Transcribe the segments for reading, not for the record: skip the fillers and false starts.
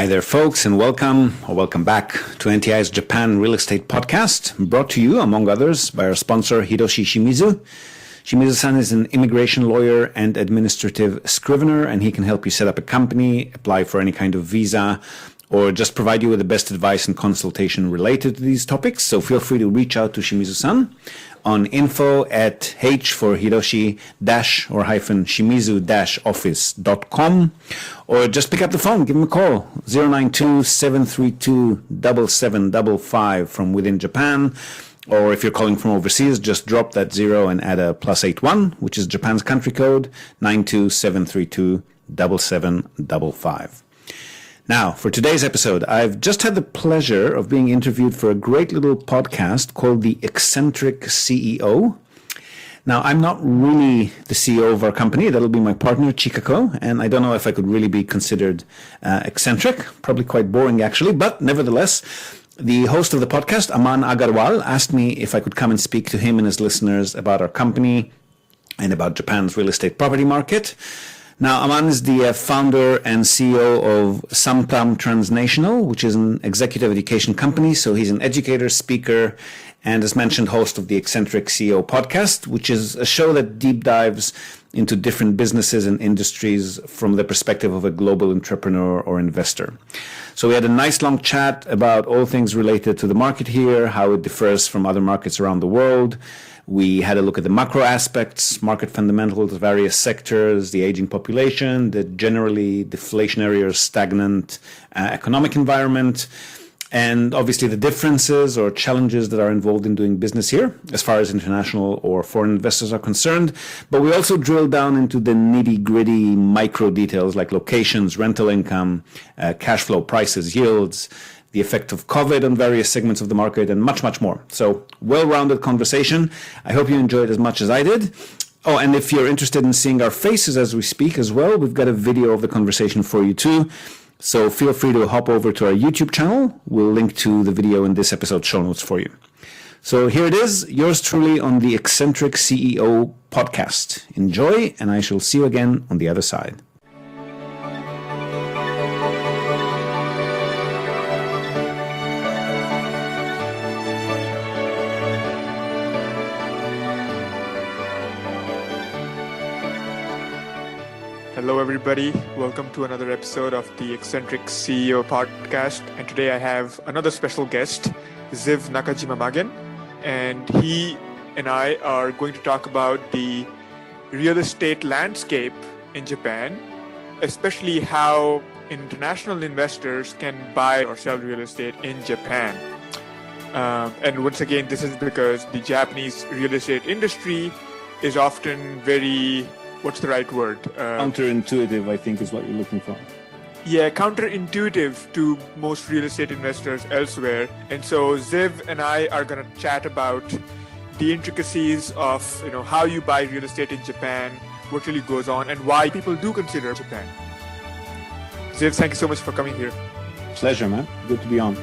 there, folks, and welcome back to NTI's Japan Real Estate Podcast, brought to you, among others, by our sponsor, Hiroshi Shimizu. Shimizu-san is an immigration lawyer and administrative scrivener, and he can help you set up a company, apply for any kind of visa, or just provide you with the best advice and consultation related to these topics. So feel free to reach out to Shimizu-san on info@h for Hiroshi or -shimizu-office.com, or just pick up the phone, give him a call, 092-732-7755 from within Japan. Or if you're calling from overseas, just drop that zero and add a +81, which is Japan's country code, 92-732-7755. Now, for today's episode, I've just had the pleasure of being interviewed for a great little podcast called The Eccentric CEO. Now, I'm not really the CEO of our company. That'll be my partner, Chikako, and I don't know if I could really be considered eccentric. Probably quite boring, actually, but nevertheless, the host of the podcast, Aman Agarwal, asked me if I could come and speak to him and his listeners about our company and about Japan's real estate property market. Now, Aman is the founder and CEO of Samtam Transnational, which is an executive education company. So he's an educator, speaker, and as mentioned, host of the Eccentric CEO podcast, which is a show that deep dives into different businesses and industries from the perspective of a global entrepreneur or investor. So we had a nice long chat about all things related to the market here, how it differs from other markets around the world. We had a look at the macro aspects, market fundamentals of various sectors, the aging population, the generally deflationary or stagnant economic environment, and obviously the differences or challenges that are involved in doing business here as far as international or foreign investors are concerned. But we also drilled down into the nitty-gritty micro details like locations, rental income, cash flow, prices, yields, the effect of COVID on various segments of the market, and much, much more. So, well-rounded conversation. I hope you enjoyed as much as I did. Oh, and if you're interested in seeing our faces as we speak as well, we've got a video of the conversation for you too. So feel free to hop over to our YouTube channel. We'll link to the video in this episode's show notes for you. So here it is, yours truly on the Eccentric CEO podcast. Enjoy, and I shall see you again on the other side. Hello, everybody. Welcome to another episode of the Eccentric CEO podcast. And today I have another special guest, Ziv Nakajima-Magen. And he and I are going to talk about the real estate landscape in Japan, especially how international investors can buy or sell real estate in Japan. And once again, this is because the Japanese real estate industry is often very... what's the right word? Counterintuitive, I think, is what you're looking for. Yeah, counterintuitive to most real estate investors elsewhere. And so Ziv and I are going to chat about the intricacies of, how you buy real estate in Japan, what really goes on, and why people do consider Japan. Ziv, thank you so much for coming here. Pleasure, man. Good to be on.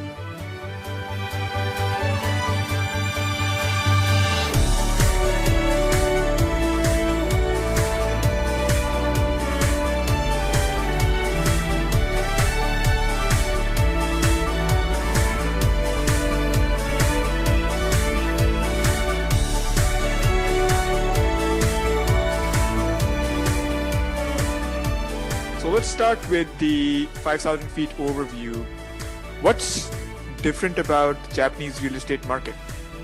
Let's start with the 5,000 feet overview. What's different about the Japanese real estate market?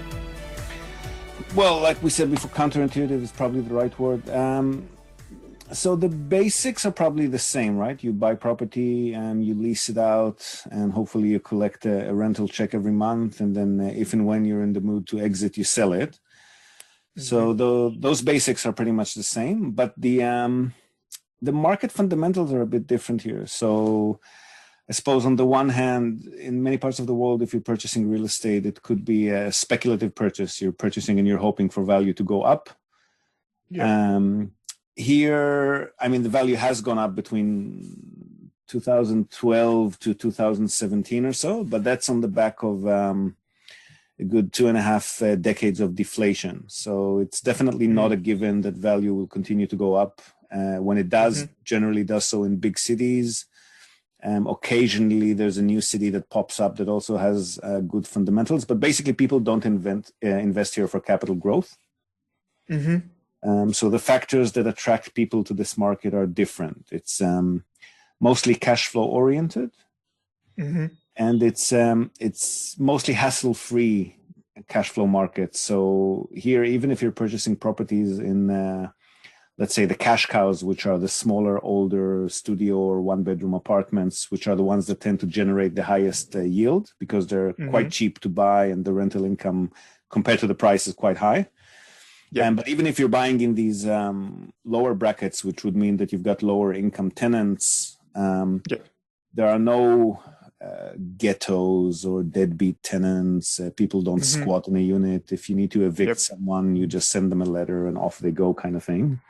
Well, like we said before, counterintuitive is probably the right word. So the basics are probably the same, right? You buy property and you lease it out, and hopefully you collect a rental check every month. And then if and when you're in the mood to exit, you sell it. Mm-hmm. So those basics are pretty much the same, but the market fundamentals are a bit different here. So I suppose on the one hand, in many parts of the world, if you're purchasing real estate, it could be a speculative purchase. You're purchasing and you're hoping for value to go up. Yeah. Here, I mean, the value has gone up between 2012 to 2017 or so, but that's on the back of a good 2.5 decades of deflation. So it's definitely not a given that value will continue to go up. When it does, generally does so in big cities Occasionally, there's a new city that pops up that also has good fundamentals. But basically, people don't invest here for capital growth. Mm-hmm. So the factors that attract people to this market are different. It's mostly cash flow oriented, Mm-hmm. and it's mostly hassle-free cash flow market. So here, even if you're purchasing properties in let's say the cash cows, which are the smaller, older studio or one-bedroom apartments, which are the ones that tend to generate the highest yield because they're quite cheap to buy and the rental income compared to the price is quite high. Yeah. But even if you're buying in these lower brackets, which would mean that you've got lower income tenants, there are no ghettos or deadbeat tenants. People don't squat in a unit. If you need to evict someone, you just send them a letter and off they go, kind of thing.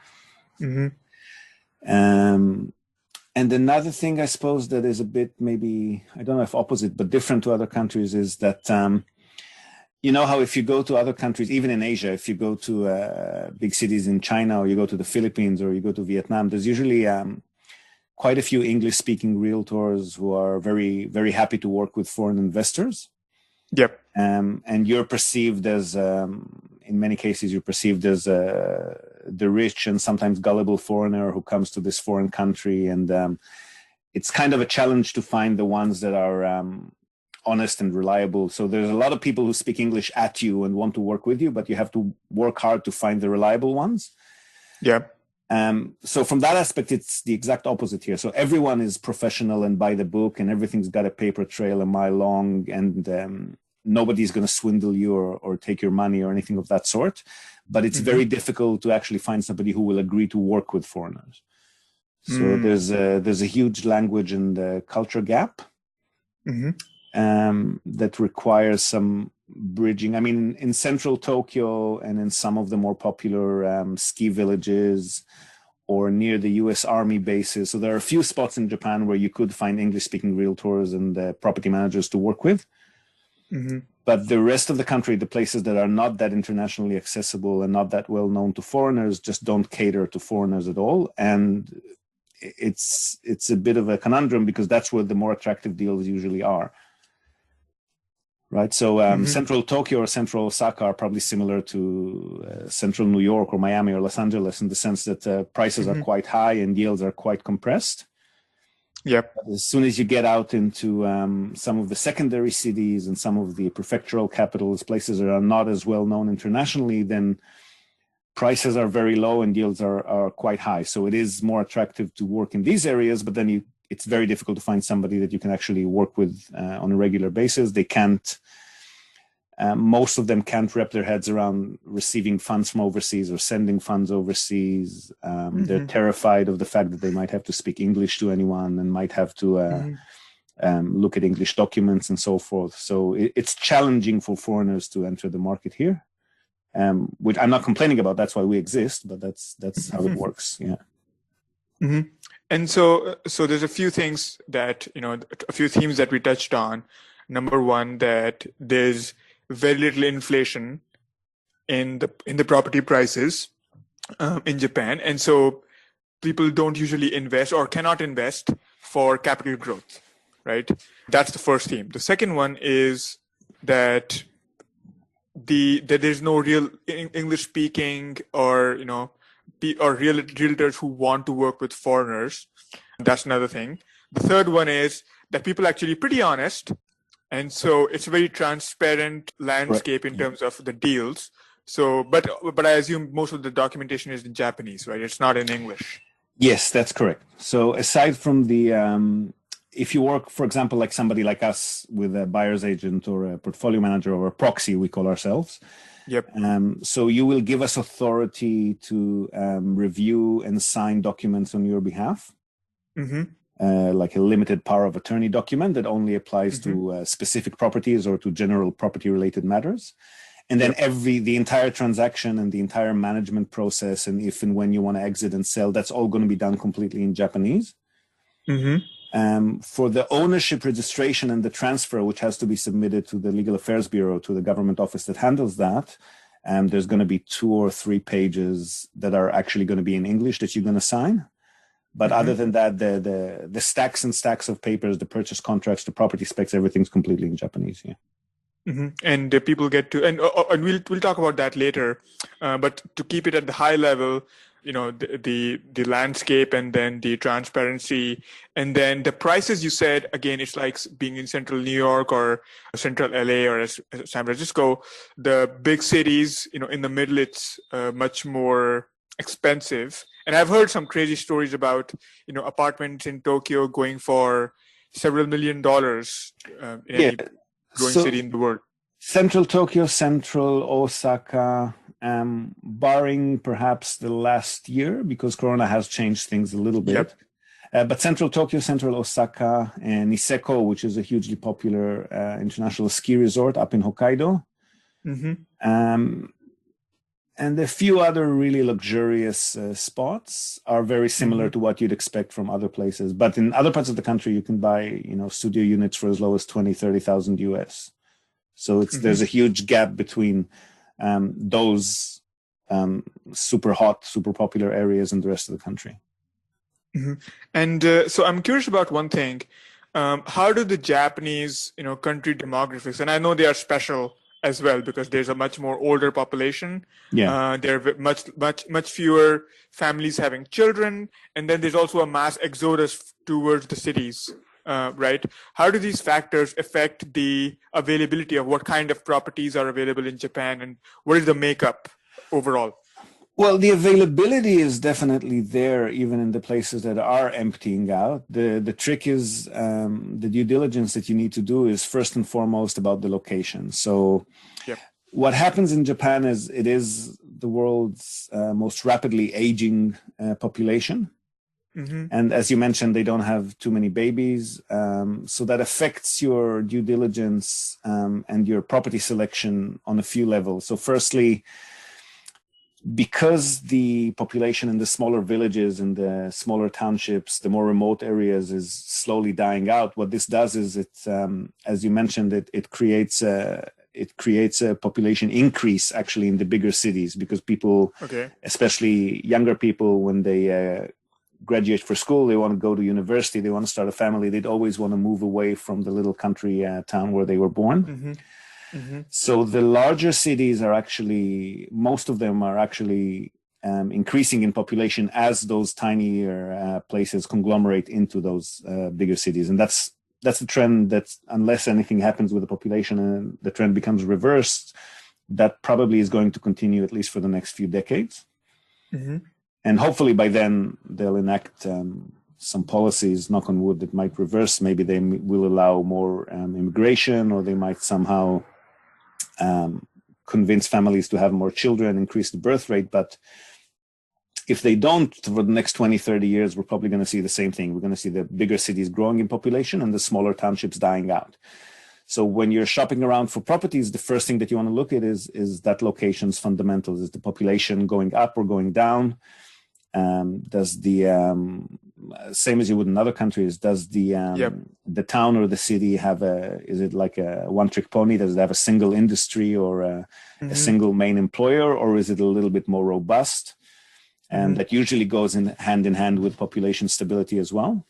And another thing, I suppose, that is a bit maybe, I don't know if opposite, but different to other countries is that, you know how if you go to other countries, even in Asia, if you go to big cities in China or you go to the Philippines or you go to Vietnam, there's usually quite a few English-speaking realtors who are very, very happy to work with foreign investors. Yep. And you're perceived as, in many cases, you're perceived as the rich and sometimes gullible foreigner who comes to this foreign country. And it's kind of a challenge to find the ones that are honest and reliable. So there's a lot of people who speak English at you and want to work with you, but you have to work hard to find the reliable ones. Yeah. So from that aspect, it's the exact opposite here. So everyone is professional and by the book, and everything's got a paper trail a mile long, and nobody's going to swindle you or take your money or anything of that sort. But it's very difficult to actually find somebody who will agree to work with foreigners. So there's a huge language and culture gap that requires some bridging. I mean, in central Tokyo and in some of the more popular ski villages or near the US Army bases. So there are a few spots in Japan where you could find English-speaking realtors and property managers to work with. But the rest of the country, the places that are not that internationally accessible and not that well known to foreigners, just don't cater to foreigners at all. And it's a bit of a conundrum because that's where the more attractive deals usually are. Right. So central Tokyo or central Osaka are probably similar to central New York or Miami or Los Angeles in the sense that prices are quite high and yields are quite compressed. Yep. But as soon as you get out into some of the secondary cities and some of the prefectural capitals, places that are not as well known internationally, then prices are very low and yields are quite high. So it is more attractive to work in these areas, but then it's very difficult to find somebody that you can actually work with on a regular basis. They can't, most of them can't wrap their heads around receiving funds from overseas or sending funds overseas. They're terrified of the fact that they might have to speak English to anyone and might have to look at English documents and so forth. So it's challenging for foreigners to enter the market here, which I'm not complaining about. That's why we exist, but that's how it works. Yeah. And so there's a few things that, a few themes that we touched on. Number one, that there's very little inflation in the property prices in Japan. And so people don't usually invest or cannot invest for capital growth, right? That's the first theme. The second one is that there's no real English speaking or realtors who want to work with foreigners. That's another thing. The third one is that people are actually pretty honest. And so it's a very transparent landscape in terms of the deals. So, but I assume most of the documentation is in Japanese, right? It's not in English. Yes, that's correct. So aside from the, if you work, for example, like somebody like us with a buyer's agent or a portfolio manager or a proxy, we call ourselves. Yep. So you will give us authority to review and sign documents on your behalf, like a limited power of attorney document that only applies to specific properties or to general property-related matters. And then the entire transaction and the entire management process and if and when you want to exit and sell, that's all going to be done completely in Japanese. For the ownership registration and the transfer, which has to be submitted to the Legal Affairs Bureau, to the government office that handles that, there's going to be 2 or 3 pages that are actually going to be in English that you're going to sign. But other than that, the stacks and stacks of papers, the purchase contracts, the property specs, everything's completely in Japanese. Yeah. And people get to, and we'll talk about that later. But to keep it at the high level, the landscape, and then the transparency, and then the prices. You said again, it's like being in central New York or central LA or San Francisco. The big cities, in the middle, it's much more expensive. And I've heard some crazy stories about apartments in Tokyo going for several $1 million in any growing city in the world. Central Tokyo, central Osaka, barring perhaps the last year, because Corona has changed things a little bit. But central Tokyo, central Osaka, and Niseko, which is a hugely popular international ski resort up in Hokkaido. And a few other really luxurious spots are very similar to what you'd expect from other places. But in other parts of the country, you can buy, studio units for as low as 20,000-30,000 US. So there's a huge gap between those super hot, super popular areas and the rest of the country. And so I'm curious about one thing. How do the Japanese, country demographics, and I know they are special as well because there's a much more older population. There are much fewer families having children, and then there's also a mass exodus towards the cities. Right? How do these factors affect the availability of what kind of properties are available in Japan, and what is the makeup overall? Well, the availability is definitely there, even in the places that are emptying out. The trick is the due diligence that you need to do is first and foremost about the location. So what happens in Japan is it is the world's most rapidly aging population. And as you mentioned, they don't have too many babies. So that affects your due diligence and your property selection on a few levels. So firstly, because the population in the smaller villages and the smaller townships, the more remote areas is slowly dying out, what this does is it, as you mentioned, it creates a population increase actually in the bigger cities, because people, especially younger people, when they graduate for school, they want to go to university, they want to start a family, they'd always want to move away from the little country town where they were born. So the larger cities are actually, most of them are actually increasing in population as those tinier places conglomerate into those bigger cities. And that's the trend that, unless anything happens with the population and the trend becomes reversed, that probably is going to continue at least for the next few decades. And hopefully by then they'll enact some policies, knock on wood, that might reverse. Maybe they will allow more immigration, or they might somehow convince families to have more children, increase the birth rate. But if they don't, for the next 20, 30 years, we're probably going to see the same thing. We're going to see the bigger cities growing in population and the smaller townships dying out. So when you're shopping around for properties, the first thing that you want to look at is that location's fundamentals. Is the population going up or going down? Does the same as you would in other countries, does the town or the city have is it like a one-trick pony? Does it have a single industry or a single main employer, or is it a little bit more robust? And that usually goes hand in hand with population stability as well.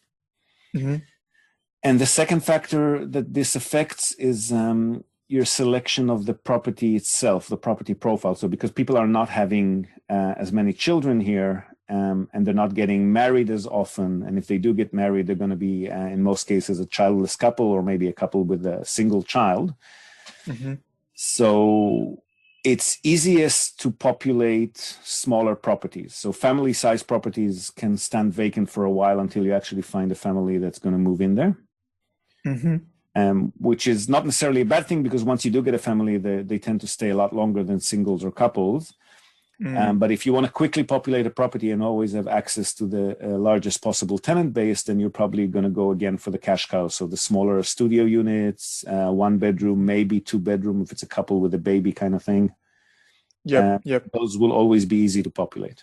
And the second factor that this affects is your selection of the property itself, the property profile. So because people are not having as many children here, and they're not getting married as often, and if they do get married, they're going to be, in most cases, a childless couple, or maybe a couple with a single child. So it's easiest to populate smaller properties. So family-sized properties can stand vacant for a while until you actually find a family that's going to move in there. Which is not necessarily a bad thing, because once you do get a family, they tend to stay a lot longer than singles or couples. But if you want to quickly populate a property and always have access to the largest possible tenant base, then you're probably going to go again for the cash cow. So the smaller studio units, 1 bedroom, maybe 2 bedroom if it's a couple with a baby kind of thing. Those will always be easy to populate.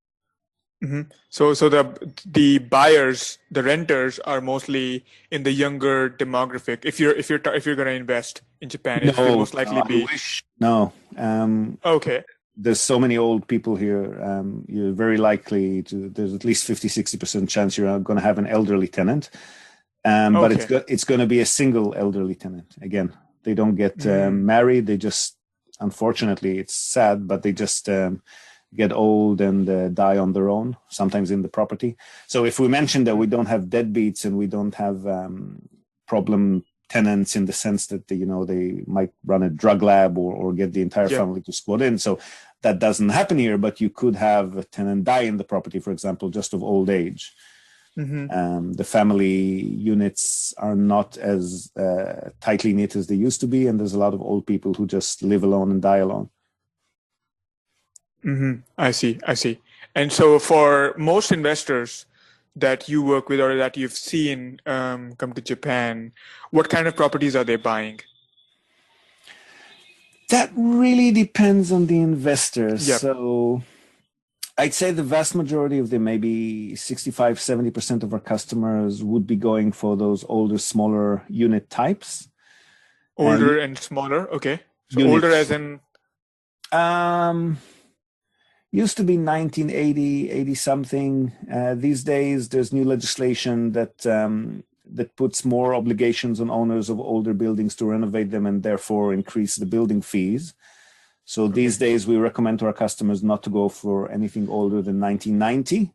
So the buyers, the renters, are mostly in the younger demographic. If you're going to invest in Japan, it will most likely be. No. Okay. there's so many old people here. You're very likely to. There's at least 50-60% chance you're going to have an elderly tenant. But it's going to be a single elderly tenant. Again, they don't get married. They just, unfortunately, it's sad, but they just get old and die on their own, sometimes in the property. So if we mention that we don't have deadbeats and we don't have problem tenants in the sense that they might run a drug lab or get the entire family to squat in. So that doesn't happen here, but you could have a tenant die in the property, for example, just of old age. The family units are not as tightly knit as they used to be, and there's a lot of old people who just live alone and die alone. I see. And so for most investors that you work with or that you've seen come to Japan, what kind of properties are they buying? That really depends on the investors. Yep. So I'd say the vast majority of them, maybe 65-70% of our customers would be going for those older, smaller unit types. Older and smaller, okay. So units. Older as in? Used to be 1980, 80 something. These days, there's new legislation that puts more obligations on owners of older buildings to renovate them and therefore increase the building fees. So these days, we recommend to our customers not to go for anything older than 1990.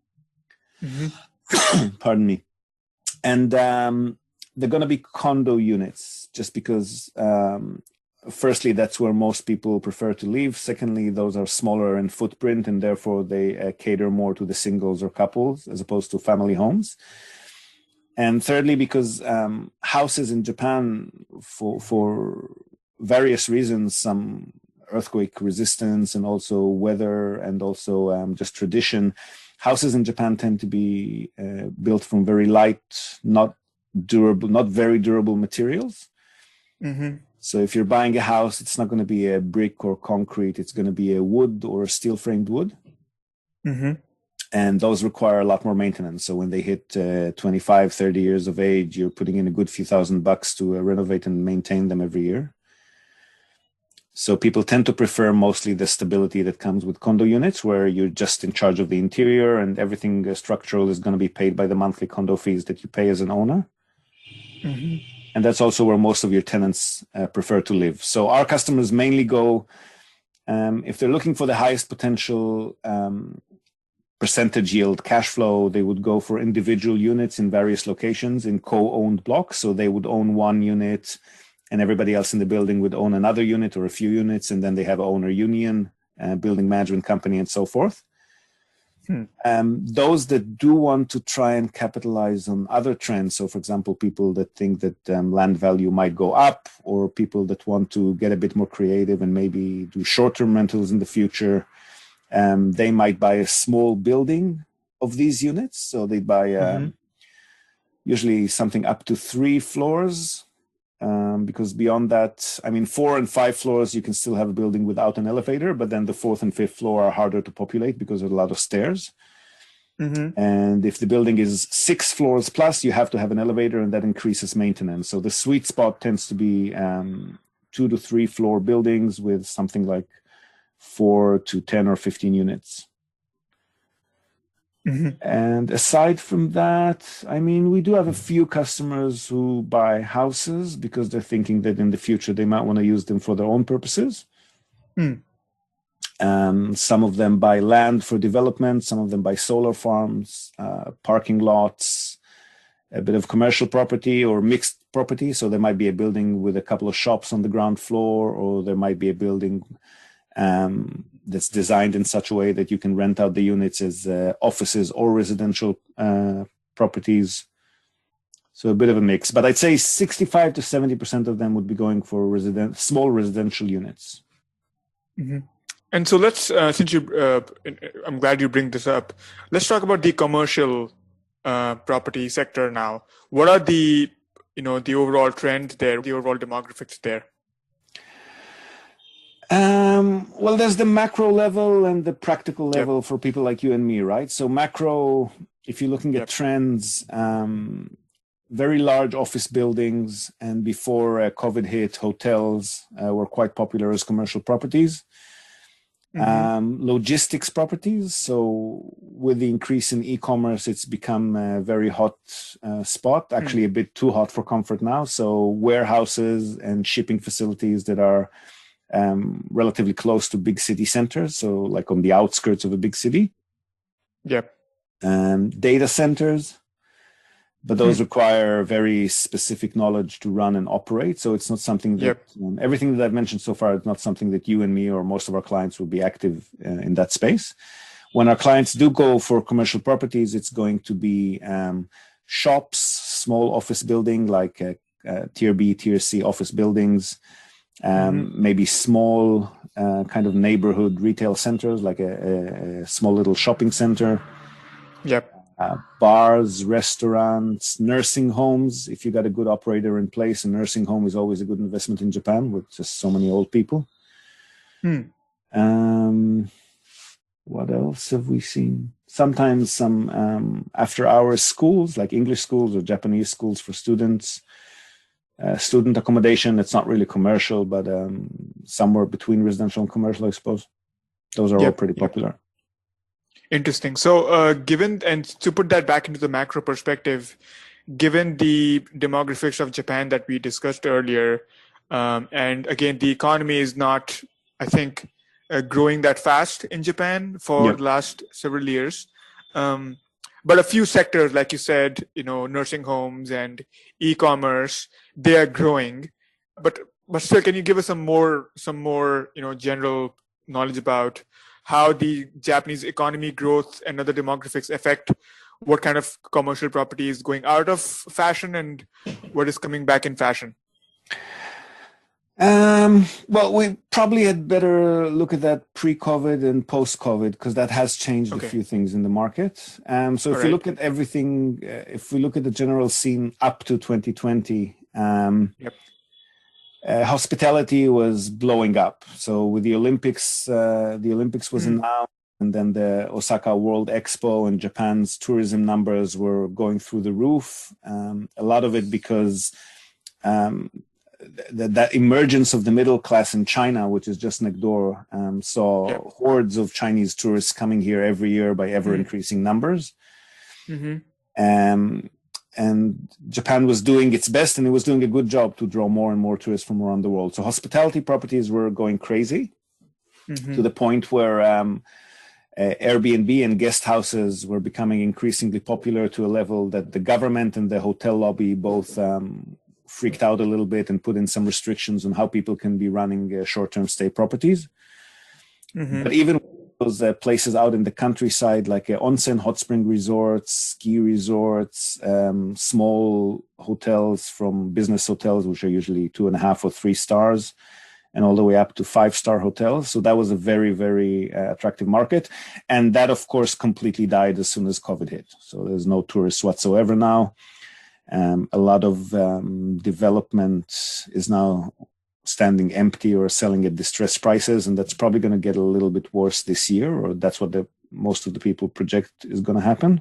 Pardon me. And they're going to be condo units just because, firstly, that's where most people prefer to live. Secondly, those are smaller in footprint and therefore they cater more to the singles or couples as opposed to family homes. And thirdly, because houses in Japan, for various reasons, some earthquake resistance and also weather and also just tradition, houses in Japan tend to be built from very light, not very durable materials. So if you're buying a house, it's not going to be a brick or concrete. It's going to be a wood or steel framed wood. And those require a lot more maintenance. So when they hit 25, 30 years of age, you're putting in a good few $1,000 to renovate and maintain them every year. So people tend to prefer mostly the stability that comes with condo units, where you're just in charge of the interior and everything structural is going to be paid by the monthly condo fees that you pay as an owner. And that's also where most of your tenants prefer to live. So our customers mainly go, if they're looking for the highest potential percentage yield cash flow, they would go for individual units in various locations in co-owned blocks. So they would own one unit and everybody else in the building would own another unit or a few units. And then they have owner union, building management company, and so forth. Those that do want to try and capitalize on other trends, so for example, people that think that land value might go up, or people that want to get a bit more creative and maybe do short-term rentals in the future, they might buy a small building of these units. So they buy usually something up to 3 floors, because beyond that, 4 and 5 floors, you can still have a building without an elevator, but then the 4th and 5th floor are harder to populate because there's a lot of stairs. And if the building is 6 floors plus, you have to have an elevator, and that increases maintenance. So the sweet spot tends to be 2 to 3 floor buildings with something like 4 to 10 or 15 units. And aside from that, we do have a few customers who buy houses because they're thinking that in the future they might want to use them for their own purposes. Some of them buy land for development, some of them buy solar farms, parking lots, a bit of commercial property or mixed property. So there might be a building with a couple of shops on the ground floor, or there might be a building that's designed in such a way that you can rent out the units as offices or residential properties. So a bit of a mix, but I'd say 65 to 70% of them would be going for small residential units. And so let's, since I'm glad you bring this up. Let's talk about the commercial property sector now. What are the overall trends there, the overall demographics there? Well, there's the macro level and the practical level for people like you and me, right? So macro, if you're looking at trends, very large office buildings, and before COVID hit, hotels were quite popular as commercial properties. Logistics properties. So with the increase in e-commerce, it's become a very hot spot, actually a bit too hot for comfort now. So warehouses and shipping facilities that are relatively close to big city centers, so like on the outskirts of a big city. Yep. Data centers, but those require very specific knowledge to run and operate. So it's not something that everything that I've mentioned so far is not something that you and me or most of our clients will be active in that space. When our clients do go for commercial properties, it's going to be shops, small office building like tier B, tier C office buildings, maybe small kind of neighborhood retail centers like a small little shopping center. Yep. Bars, restaurants, nursing homes. If you got a good operator in place, a nursing home is always a good investment in Japan with just so many old people. What else have we seen? Sometimes some after-hours schools, like English schools or Japanese schools for students. Student accommodation. It's not really commercial, but somewhere between residential and commercial, I suppose. Those are all pretty popular. Interesting. So given, and to put that back into the macro perspective, given the demographics of Japan that we discussed earlier, and again, the economy is not, I think, growing that fast in Japan for the last several years. But a few sectors, like you said, nursing homes and e-commerce, they are growing. But still, can you give us some more, general knowledge about how the Japanese economy growth and other demographics affect what kind of commercial property is going out of fashion and what is coming back in fashion? Well, we probably had better look at that pre-COVID and post-COVID because that has changed a few things in the market. So if you look at everything, if we look at the general scene up to 2020, hospitality was blowing up. So with the Olympics was announced, and then the Osaka World Expo and Japan's tourism numbers were going through the roof. A lot of it because that emergence of the middle class in China, which is just next door, saw hordes of Chinese tourists coming here every year by ever increasing numbers. And Japan was doing its best, and it was doing a good job to draw more and more tourists from around the world. So hospitality properties were going crazy to the point where Airbnb and guest houses were becoming increasingly popular to a level that the government and the hotel lobby both freaked out a little bit and put in some restrictions on how people can be running short-term stay properties. But even those places out in the countryside, like onsen hot spring resorts, ski resorts, small hotels from business hotels, which are usually 2.5 or 3 stars, and all the way up to 5-star hotels. So that was a very, very attractive market. And that, of course, completely died as soon as COVID hit. So there's no tourists whatsoever now. A lot of development is now standing empty or selling at distressed prices, and that's probably going to get a little bit worse this year, or that's what most of the people project is going to happen.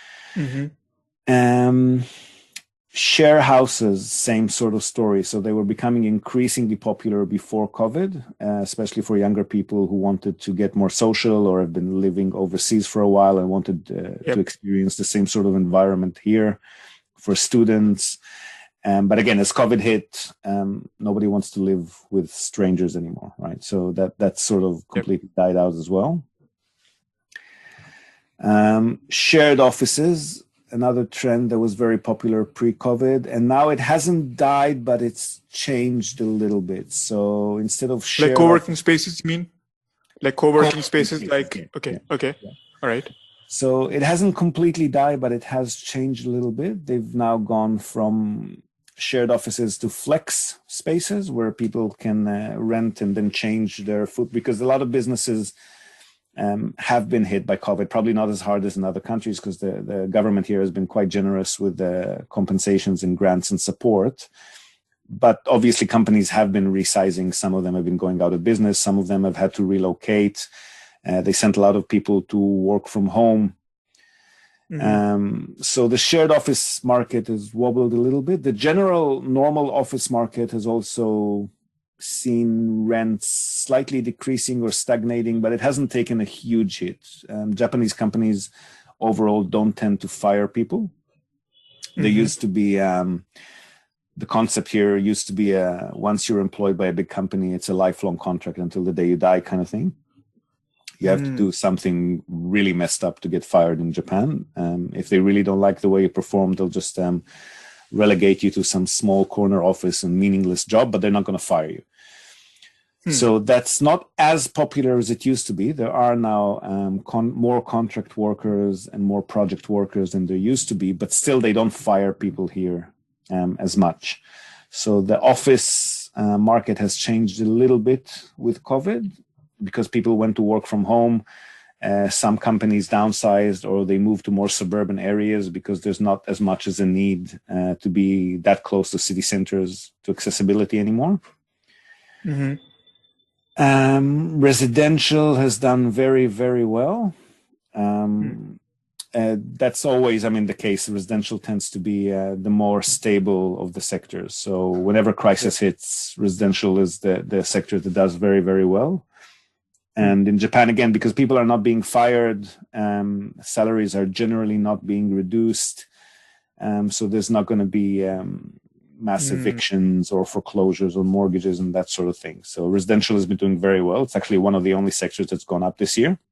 Share houses, same sort of story. So they were becoming increasingly popular before COVID, especially for younger people who wanted to get more social or have been living overseas for a while and wanted to experience the same sort of environment here. For students. But again, as COVID hit, nobody wants to live with strangers anymore, right? So that sort of completely died out as well. Shared offices, another trend that was very popular pre-COVID, and now it hasn't died, but it's changed a little bit. So instead of shared like co-working spaces, you mean? Like co-working spaces, like okay. All right. So it hasn't completely died, but it has changed a little bit. They've now gone from shared offices to flex spaces where people can rent and then change their foot, because a lot of businesses have been hit by COVID, probably not as hard as in other countries because the government here has been quite generous with the compensations and grants and support. But obviously companies have been resizing. Some of them have been going out of business. Some of them have had to relocate. They sent a lot of people to work from home. So the shared office market has wobbled a little bit. The general normal office market has also seen rents slightly decreasing or stagnating, but it hasn't taken a huge hit. Japanese companies overall don't tend to fire people. There used to be the concept here used to be once you're employed by a big company, it's a lifelong contract until the day you die kind of thing. You have to do something really messed up to get fired in Japan. If they really don't like the way you perform, they'll just relegate you to some small corner office and meaningless job, but they're not going to fire you. So that's not as popular as it used to be. There are now more contract workers and more project workers than there used to be, but still they don't fire people here as much. So the office market has changed a little bit with COVID because people went to work from home. Some companies downsized or they moved to more suburban areas because there's not as much as a need to be that close to city centers to accessibility anymore. Residential has done very, very well. That's always, the case. Residential tends to be the more stable of the sectors. So whenever crisis hits, residential is the sector that does very, very well. And in Japan, again, because people are not being fired, salaries are generally not being reduced. So there's not going to be mass evictions or foreclosures or mortgages and that sort of thing. So residential has been doing very well. It's actually one of the only sectors that's gone up this year.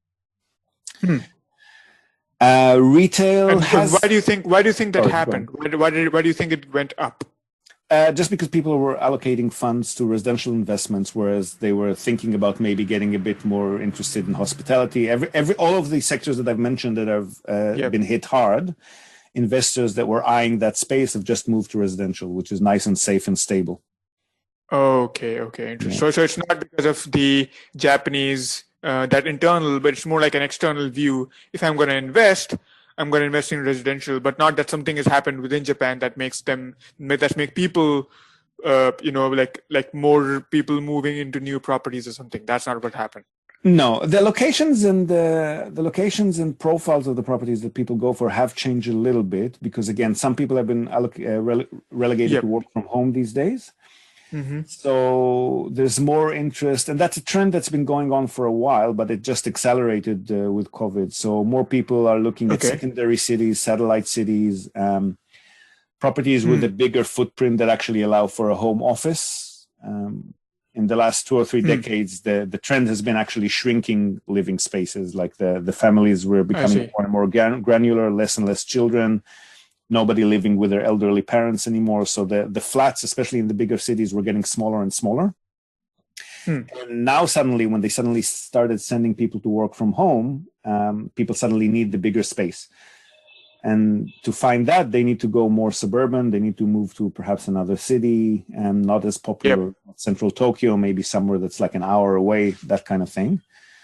Retail has... Why do you think that happened? Why do you think it went up? Just because people were allocating funds to residential investments, whereas they were thinking about maybe getting a bit more interested in hospitality. All of the sectors that I've mentioned that have been hit hard, investors that were eyeing that space have just moved to residential, which is nice and safe and stable. Okay, interesting. Yeah. So it's not because of the Japanese that internal, but it's more like an external view. If I'm going to invest, I'm going to invest in residential, but not that something has happened within Japan that make people, like more people moving into new properties or something. That's not what happened. No, the locations and profiles of the properties that people go for have changed a little bit because, again, some people have been relegated to work from home these days. So there's more interest, and that's a trend that's been going on for a while, but it just accelerated with COVID. So more people are looking at secondary cities, satellite cities, properties with a bigger footprint that actually allow for a home office. In the last 2 or 3 decades, the trend has been actually shrinking living spaces. Like the families were becoming more and more granular, less and less children, nobody living with their elderly parents anymore. So the flats, especially in the bigger cities, were getting smaller and smaller. And now suddenly, when they suddenly started sending people to work from home, people suddenly need the bigger space. And to find that, they need to go more suburban. They need to move to perhaps another city, and not as popular central Tokyo, maybe somewhere that's like an hour away, that kind of thing.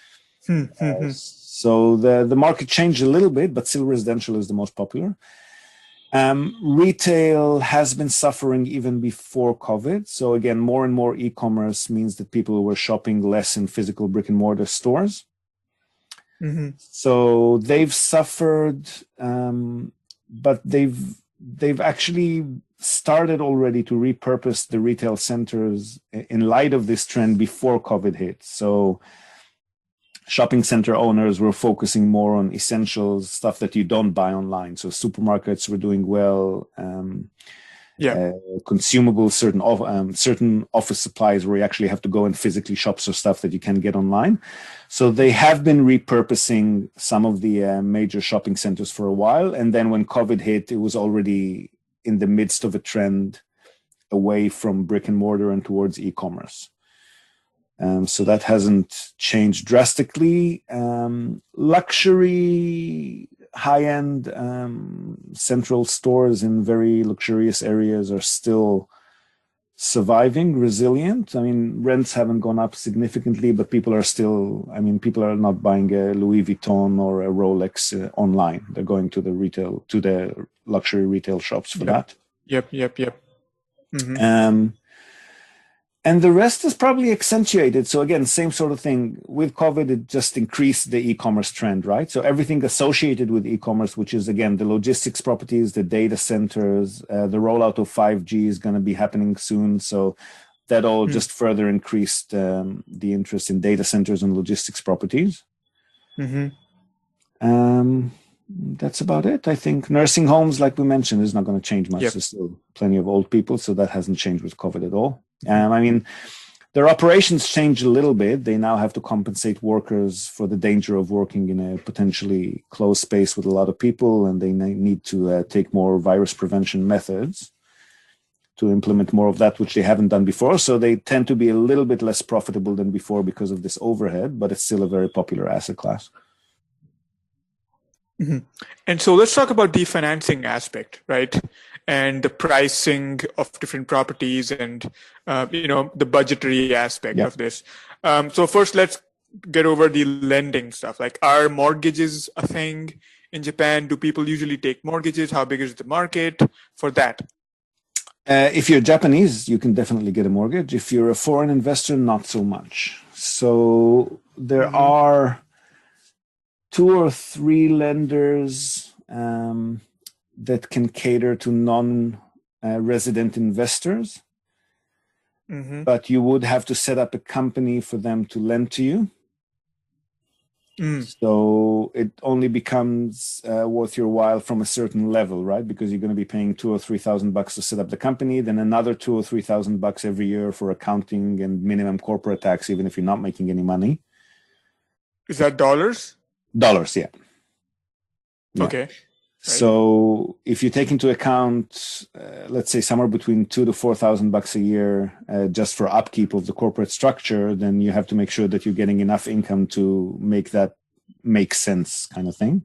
So the market changed a little bit, but still residential is the most popular. Retail has been suffering even before COVID. So again, more and more e-commerce means that people were shopping less in physical brick and mortar stores. So they've suffered, but they've actually started already to repurpose the retail centers in light of this trend before COVID hit. So shopping center owners were focusing more on essentials, stuff that you don't buy online. So supermarkets were doing well. Consumables, certain office supplies where you actually have to go and physically shop, so stuff that you can get online. So they have been repurposing some of the major shopping centers for a while. And then when COVID hit, it was already in the midst of a trend away from brick and mortar and towards e-commerce. So that hasn't changed drastically. Luxury, high-end central stores in very luxurious areas are still surviving, resilient. I mean, rents haven't gone up significantly, but people are not buying a Louis Vuitton or a Rolex online. They're going to the luxury retail shops for that. And the rest is probably accentuated. So again, same sort of thing. With COVID, it just increased the e-commerce trend, right? So everything associated with e-commerce, which is, again, the logistics properties, the data centers, the rollout of 5G is going to be happening soon. So that all just further increased the interest in data centers and logistics properties. That's about it. I think nursing homes, like we mentioned, is not going to change much. Yep. There's still plenty of old people, so that hasn't changed with COVID at all. I mean, their operations changed a little bit. They now have to compensate workers for the danger of working in a potentially closed space with a lot of people, and they need to take more virus prevention methods to implement more of that, which they haven't done before. So they tend to be a little bit less profitable than before because of this overhead, but it's still a very popular asset class. And so let's talk about the financing aspect, right? And the pricing of different properties and, the budgetary aspect of this. So first, let's get over the lending stuff. Like, are mortgages a thing in Japan? Do people usually take mortgages? How big is the market for that? If you're Japanese, you can definitely get a mortgage. If you're a foreign investor, not so much. So there are 2 or 3 lenders that can cater to non-resident investors, but you would have to set up a company for them to lend to you. So it only becomes worth your while from a certain level, right? Because you're going to be paying $2,000 or $3,000 to set up the company, then another $2,000 or $3,000 every year for accounting and minimum corporate tax, even if you're not making any money. Is that dollars? Dollars, yeah. Okay. Right. So if you take into account, let's say somewhere between $2,000 to $4,000 a year just for upkeep of the corporate structure, then you have to make sure that you're getting enough income to make that make sense, kind of thing.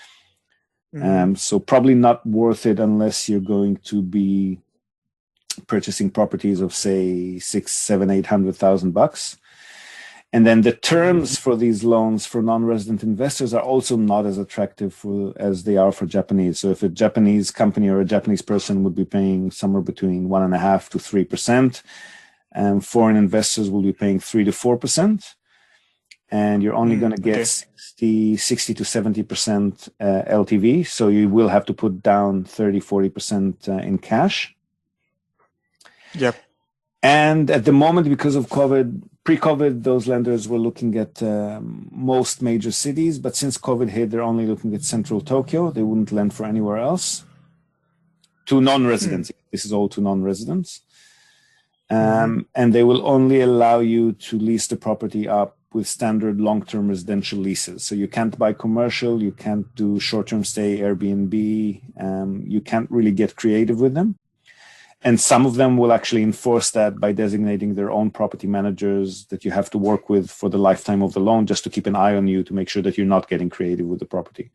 So probably not worth it unless you're going to be purchasing properties of, say, $600,000, $700,000, $800,000. And then the terms for these loans for non-resident investors are also not as attractive as they are for Japanese. So if a Japanese company or a Japanese person would be paying somewhere between 1.5% to 3%, and foreign investors will be paying 3% to 4%, and you're only going to get 60 to 70% LTV. So you will have to put down 30, 40% in cash. Yep. And at the moment, because of COVID, pre-COVID, those lenders were looking at most major cities, but since COVID hit, they're only looking at central Tokyo. They wouldn't lend for anywhere else. To non-residents. This is all to non-residents. And they will only allow you to lease the property up with standard long-term residential leases. So you can't buy commercial, you can't do short-term stay, Airbnb, you can't really get creative with them. And some of them will actually enforce that by designating their own property managers that you have to work with for the lifetime of the loan, just to keep an eye on you to make sure that you're not getting creative with the property.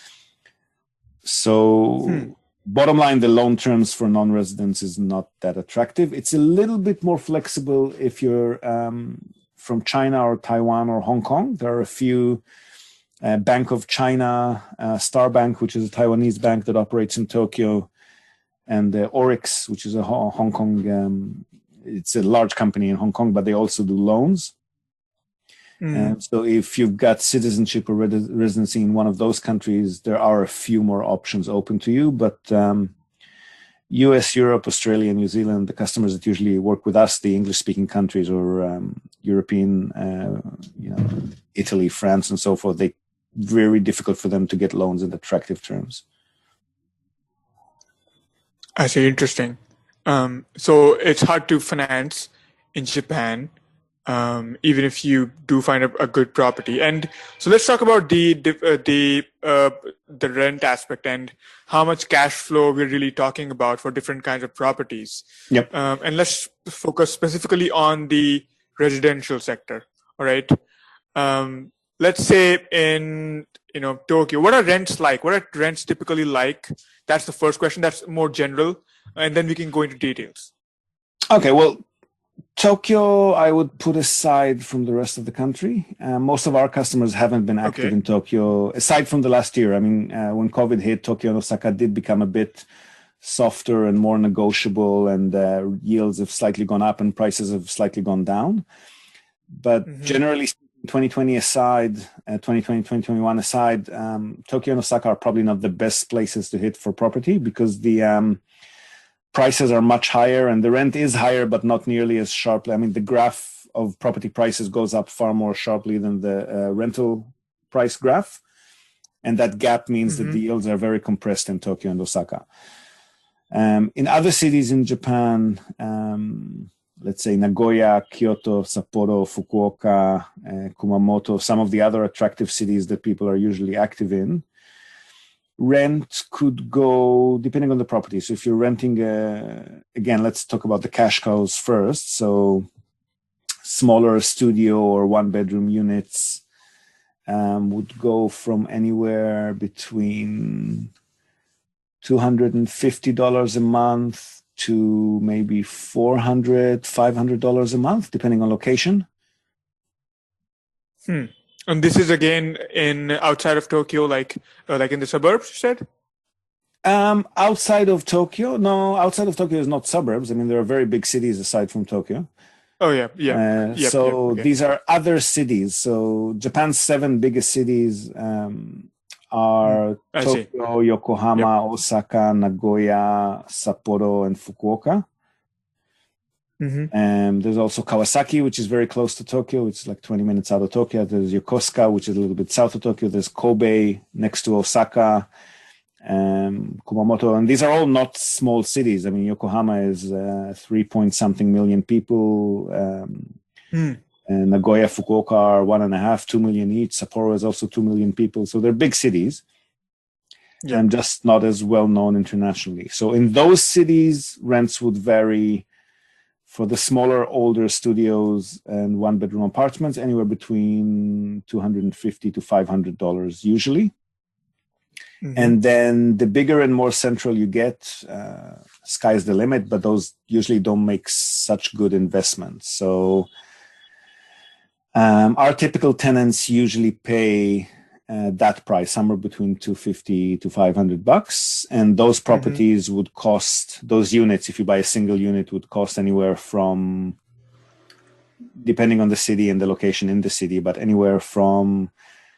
So bottom line, the loan terms for non-residents is not that attractive. It's a little bit more flexible if you're from China or Taiwan or Hong Kong. There are a few Bank of China, Star Bank, which is a Taiwanese bank that operates in Tokyo, and Orix, which is a Hong Kong, it's a large company in Hong Kong, but they also do loans. And so if you've got citizenship or residency in one of those countries, there are a few more options open to you. But US, Europe, Australia, New Zealand, the customers that usually work with us, the English-speaking countries or European, Italy, France, and so forth, they very difficult for them to get loans at attractive terms. I see. Interesting. So it's hard to finance in Japan, even if you do find a good property. And so let's talk about the rent aspect and how much cash flow we're really talking about for different kinds of properties. Yep. And let's focus specifically on the residential sector. All right. Let's say in Tokyo, what are rents like? What are rents typically like? That's the first question. That's more general, and then we can go into details. Okay, well, Tokyo, I would put aside from the rest of the country. Most of our customers haven't been active in Tokyo, aside from the last year. I mean, when COVID hit, Tokyo and Osaka did become a bit softer and more negotiable, and yields have slightly gone up and prices have slightly gone down. But generally, 2020 aside, 2020, 2021 aside, Tokyo and Osaka are probably not the best places to hit for property because the prices are much higher, and the rent is higher, but not nearly as sharply. I mean, the graph of property prices goes up far more sharply than the rental price graph. And that gap means that the yields are very compressed in Tokyo and Osaka. In other cities in Japan, let's say Nagoya, Kyoto, Sapporo, Fukuoka, Kumamoto, some of the other attractive cities that people are usually active in, rent could go, depending on the property. So if you're renting, again, let's talk about the cash cows first. So smaller studio or one-bedroom units would go from anywhere between $250 a month to maybe $400, $500 a month, depending on location. And this is again in outside of Tokyo, like in the suburbs, you said? Outside of Tokyo? No, outside of Tokyo is not suburbs. I mean, there are very big cities aside from Tokyo. Oh, yeah. Okay. These are other cities. So Japan's 7 biggest cities are Tokyo, Yokohama, Osaka, Nagoya, Sapporo, and Fukuoka. There's also Kawasaki, which is very close to Tokyo. It's like 20 minutes out of Tokyo. There's Yokosuka, which is a little bit south of Tokyo. There's Kobe next to Osaka, Kumamoto. And these are all not small cities. I mean, Yokohama is 3-point-something million people. And Nagoya, Fukuoka are 1.5, 2 million each. Sapporo is also 2 million people. So they're big cities. And just not as well known internationally. So in those cities, rents would vary for the smaller, older studios and one-bedroom apartments, anywhere between $250 to $500 usually. And then the bigger and more central you get, sky's the limit, but those usually don't make such good investments. So our typical tenants usually pay that price, somewhere between $250 to $500, and those properties would cost, those units, if you buy a single unit, would cost anywhere from, depending on the city and the location in the city, but anywhere from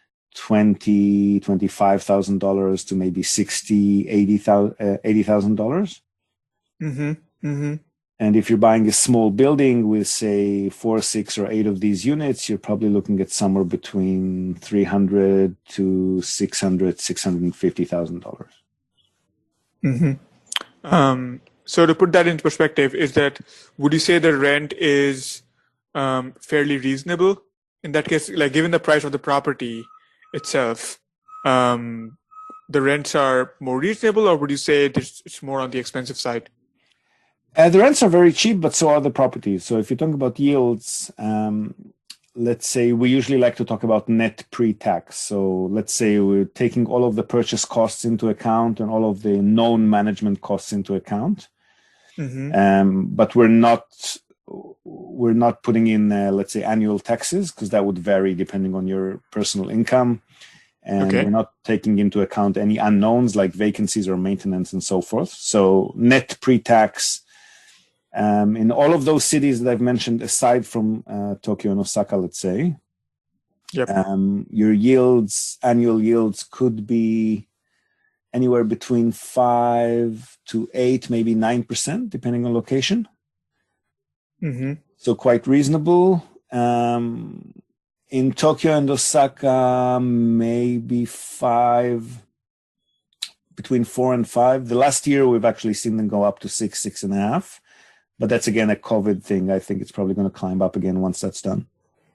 $25,000 to maybe $80,000. And if you're buying a small building with, say, 4, 6, or 8 of these units, you're probably looking at somewhere between $300,000 to $650,000. So to put that into perspective, would you say the rent is fairly reasonable in that case? Like, given the price of the property itself, the rents are more reasonable, or would you say it's more on the expensive side? The rents are very cheap, but so are the properties. So if you talk about yields, let's say we usually like to talk about net pre-tax. So let's say we're taking all of the purchase costs into account and all of the known management costs into account. But we're not putting in, let's say, annual taxes, because that would vary depending on your personal income. And we're not taking into account any unknowns like vacancies or maintenance and so forth. So net pre-tax, in all of those cities that I've mentioned, aside from Tokyo and Osaka, let's say, your yields, annual yields, could be anywhere between 5 to 8, maybe 9%, depending on location. So quite reasonable. In Tokyo and Osaka, maybe between 4 and 5. The last year, we've actually seen them go up to 6, 6.5. But that's, again, a COVID thing. I think it's probably going to climb up again once that's done.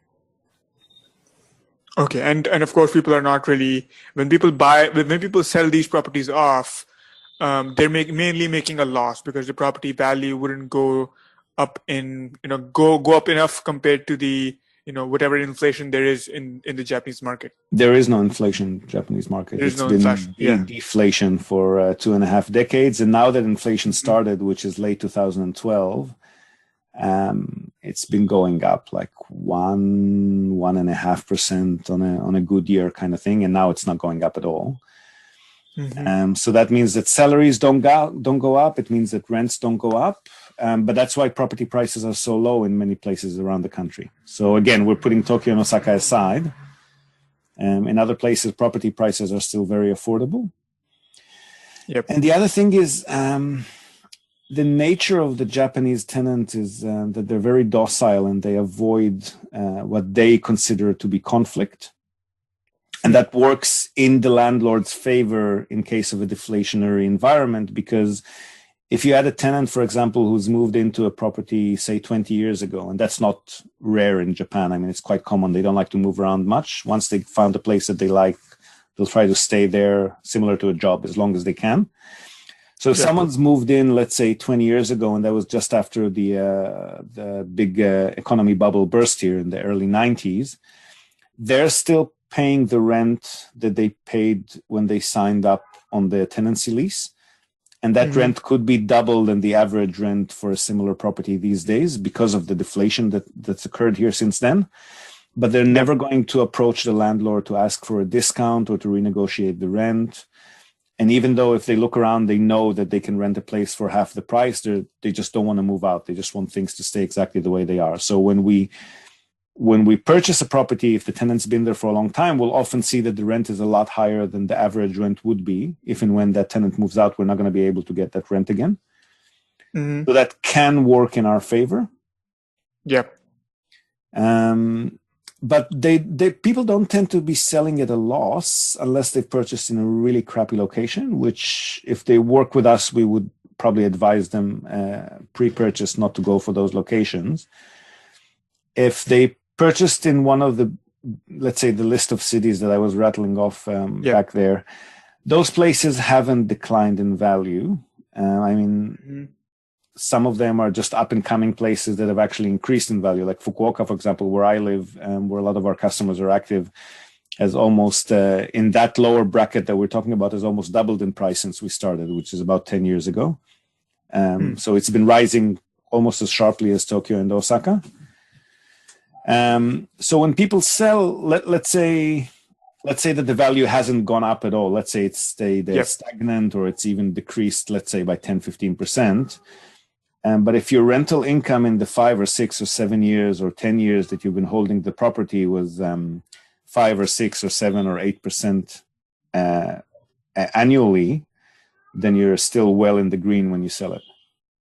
Okay. And of course, people are not really, when people sell these properties off, they're mainly making a loss because the property value wouldn't go up go up enough compared to the, whatever inflation there is in the Japanese market. There is no inflation in the Japanese market. There's no inflation. Deflation for 2.5 decades. And now that inflation started, which is late 2012, it's been going up like 1.5% on a good year kind of thing. And now it's not going up at all. So that means that salaries don't go up. It means that rents don't go up. But that's why property prices are so low in many places around the country. So again, we're putting Tokyo and Osaka aside. In other places, property prices are still very affordable. And the other thing is, the nature of the Japanese tenant is that they're very docile and they avoid what they consider to be conflict. And that works in the landlord's favor in case of a deflationary environment, because if you had a tenant, for example, who's moved into a property, say 20 years ago, and that's not rare in Japan. I mean, it's quite common. They don't like to move around much. Once they found a place that they like, they'll try to stay there, similar to a job, as long as they can. So if someone's moved in, let's say 20 years ago, and that was just after the big economy bubble burst here in the early 90s, they're still paying the rent that they paid when they signed up on the tenancy lease. And that rent could be double than the average rent for a similar property these days because of the deflation that's occurred here since then. But they're never going to approach the landlord to ask for a discount or to renegotiate the rent. And even though if they look around, they know that they can rent a place for half the price, they just don't want to move out. They just want things to stay exactly the way they are. So when we purchase a property, if the tenant's been there for a long time, we'll often see that the rent is a lot higher than the average rent would be. If and when that tenant moves out, we're not going to be able to get that rent again. So that can work in our favor. Yep. But they people don't tend to be selling at a loss unless they've purchased in a really crappy location, which if they work with us, we would probably advise them pre-purchase not to go for those locations. If they purchased in one of the, let's say, the list of cities that I was rattling off back there, those places haven't declined in value. I mean, some of them are just up and coming places that have actually increased in value, like Fukuoka, for example, where I live, where a lot of our customers are active, has almost, in that lower bracket that we're talking about, has almost doubled in price since we started, which is about 10 years ago. So it's been rising almost as sharply as Tokyo and Osaka. So when people sell, let's say that the value hasn't gone up at all. Let's say it's stayed stagnant or it's even decreased, let's say by 10, 15%. But if your rental income in the 5 or 6 or 7 years or 10 years that you've been holding the property was 5 or 6 or 7 or 8% annually, then you're still well in the green when you sell it.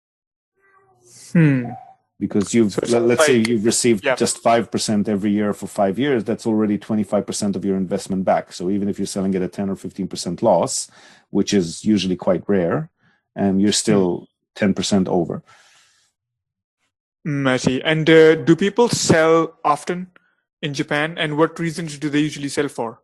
Because let's say you've received just 5% every year for 5 years, that's already 25% of your investment back. So even if you're selling at a 10 or 15% loss, which is usually quite rare, you're still 10% over. I see. And do people sell often in Japan? And what reasons do they usually sell for?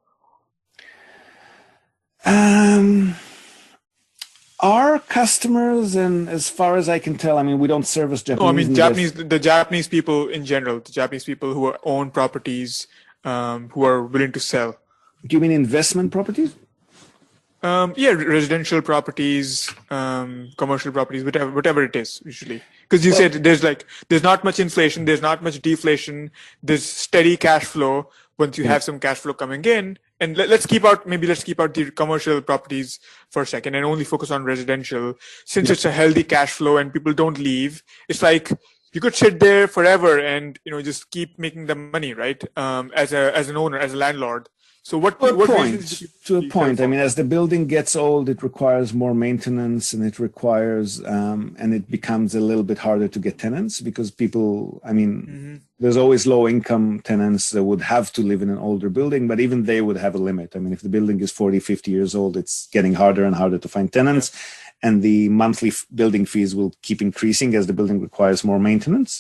Our customers, and as far as I can tell, I mean, we don't service Japanese. The Japanese people in general, the Japanese people who own properties, who are willing to sell. Do you mean investment properties? Residential properties, commercial properties, whatever it is, usually. Because you said there's not much inflation, there's not much deflation, there's steady cash flow once you have some cash flow coming in. And let's keep out the commercial properties for a second and only focus on residential. Since it's a healthy cash flow and people don't leave, it's like you could sit there forever and just keep making the money, right? As an owner, as a landlord. So to a point. I mean, as the building gets old, it requires more maintenance, and it requires, and it becomes a little bit harder to get tenants because people. I mean, there's always low-income tenants that would have to live in an older building, but even they would have a limit. I mean, if the building is 40, 50 years old, it's getting harder and harder to find tenants, and the monthly building fees will keep increasing as the building requires more maintenance.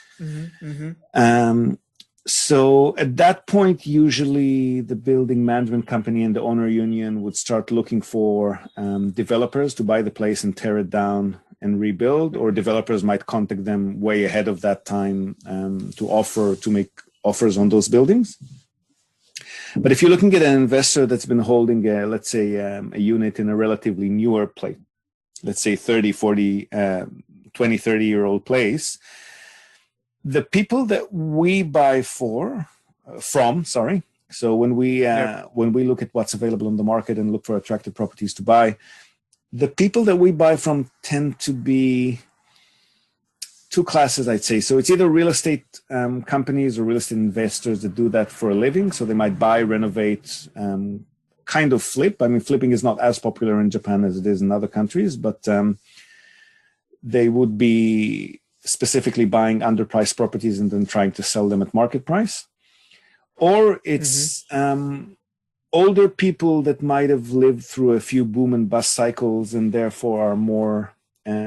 So at that point, usually the building management company and the owner union would start looking for developers to buy the place and tear it down and rebuild, or developers might contact them way ahead of that time to make offers on those buildings. But if you're looking at an investor that's been holding, let's say, a unit in a relatively newer place, let's say 30, 40, 20, 30-year-old place, the people that we buy from, so when we look at what's available on the market and look for attractive properties to buy, the people that we buy from tend to be two classes, I'd say. So it's either real estate companies or real estate investors that do that for a living. So they might buy, renovate, kind of flip. I mean, flipping is not as popular in Japan as it is in other countries, but they would be specifically buying underpriced properties and then trying to sell them at market price. Or it's older people that might have lived through a few boom and bust cycles and therefore are more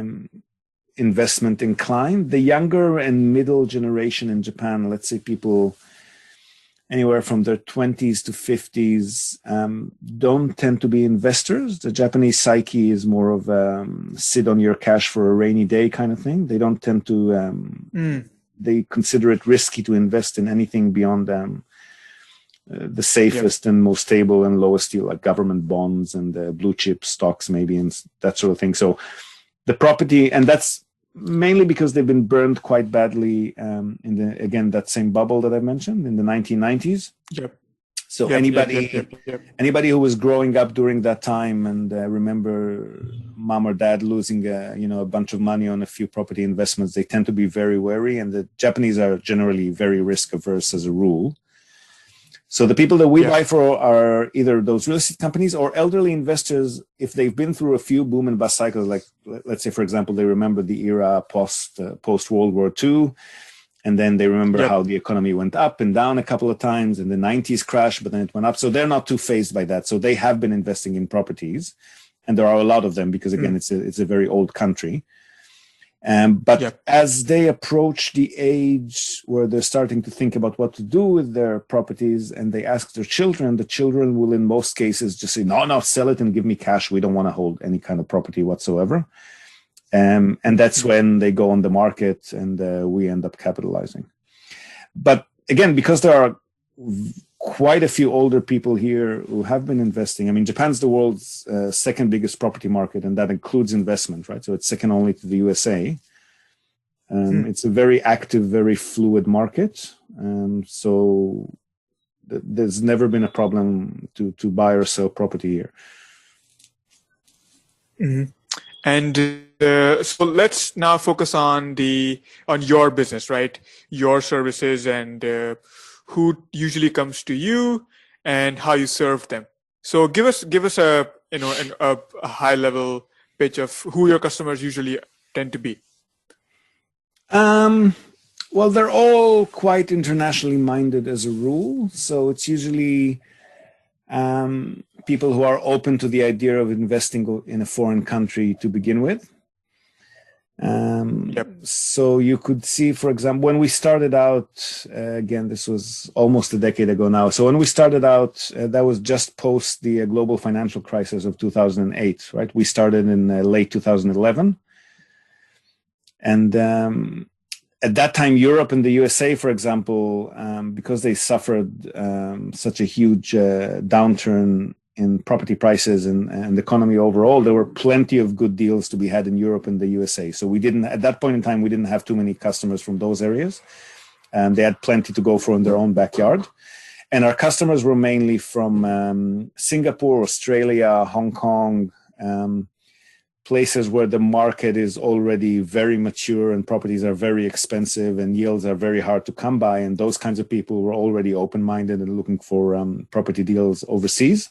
investment inclined. The younger and middle generation in Japan, let's say people anywhere from their 20s to 50s, don't tend to be investors. The Japanese psyche is more of sit on your cash for a rainy day kind of thing. They don't tend to, they consider it risky to invest in anything beyond the safest and most stable and lowest yield, like government bonds and blue chip stocks maybe, and that sort of thing. So the property, and that's mainly because they've been burned quite badly in that same bubble that I mentioned in the 1990s. So anybody who was growing up during that time and remember mom or dad losing a bunch of money on a few property investments, they tend to be very wary, and the Japanese are generally very risk averse as a rule. So the people that we buy for are either those real estate companies or elderly investors. If they've been through a few boom and bust cycles, like let's say, for example, they remember the era post World War II, and then they remember how the economy went up and down a couple of times, and the 90s crash, but then it went up. So they're not too fazed by that. So they have been investing in properties, and there are a lot of them because again, it's a very old country. But as they approach the age where they're starting to think about what to do with their properties and they ask their children, the children will in most cases just say, no, sell it and give me cash. We don't want to hold any kind of property whatsoever. And that's when they go on the market and we end up capitalizing. But again, because there are quite a few older people here who have been investing. I mean, Japan's the world's second biggest property market, and that includes investment, right? So it's second only to the USA. It's a very active, very fluid market. So there's never been a problem to buy or sell property here. And so let's now focus on your business, right? Your services and who usually comes to you and how you serve them. So give us a high level pitch of who your customers usually tend to be. Well, they're all quite internationally minded as a rule. So it's usually people who are open to the idea of investing in a foreign country to begin with. So you could see, for example, when we started out, again, this was almost a decade ago now. So when we started out, that was just post the global financial crisis of 2008, right? We started in late 2011. And at that time, Europe and the USA, for example, because they suffered such a huge downturn in property prices and the economy overall, there were plenty of good deals to be had in Europe and the USA. So at that point in time, we didn't have too many customers from those areas. And they had plenty to go for in their own backyard. And our customers were mainly from Singapore, Australia, Hong Kong, places where the market is already very mature and properties are very expensive and yields are very hard to come by. And those kinds of people were already open-minded and looking for property deals overseas.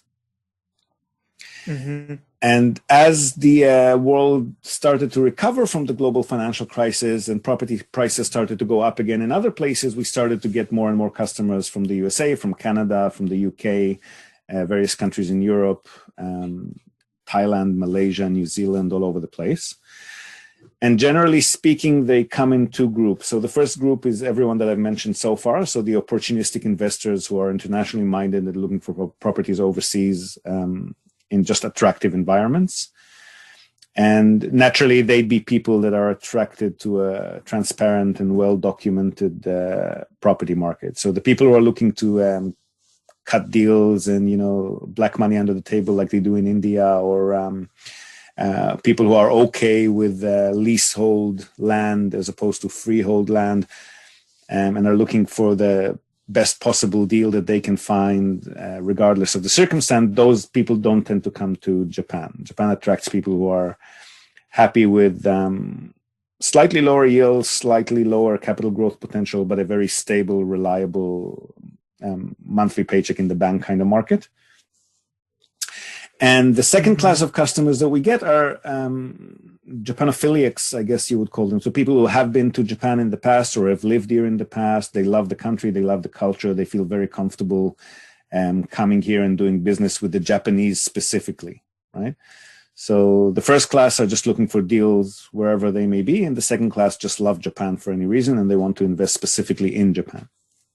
And as the world started to recover from the global financial crisis and property prices started to go up again in other places, we started to get more and more customers from the USA, from Canada, from the UK, various countries in Europe, Thailand, Malaysia, New Zealand, all over the place. And generally speaking, they come in two groups. So the first group is everyone that I've mentioned so far. So the opportunistic investors who are internationally minded and looking for properties overseas in just attractive environments. And naturally, they'd be people that are attracted to a transparent and well-documented property market. So the people who are looking to cut deals and, black money under the table like they do in India, or people who are okay with leasehold land as opposed to freehold land, and are looking for the best possible deal that they can find regardless of the circumstance, those people don't tend to come to Japan. Japan attracts people who are happy with slightly lower yields, slightly lower capital growth potential, but a very stable, reliable monthly paycheck in the bank kind of market. And the second class of customers that we get are Japanophiliacs, I guess you would call them. So people who have been to Japan in the past or have lived here in the past. They love the country, they love the culture, they feel very comfortable coming here and doing business with the Japanese specifically, right? So the first class are just looking for deals wherever they may be, and the second class just love Japan for any reason, and they want to invest specifically in Japan.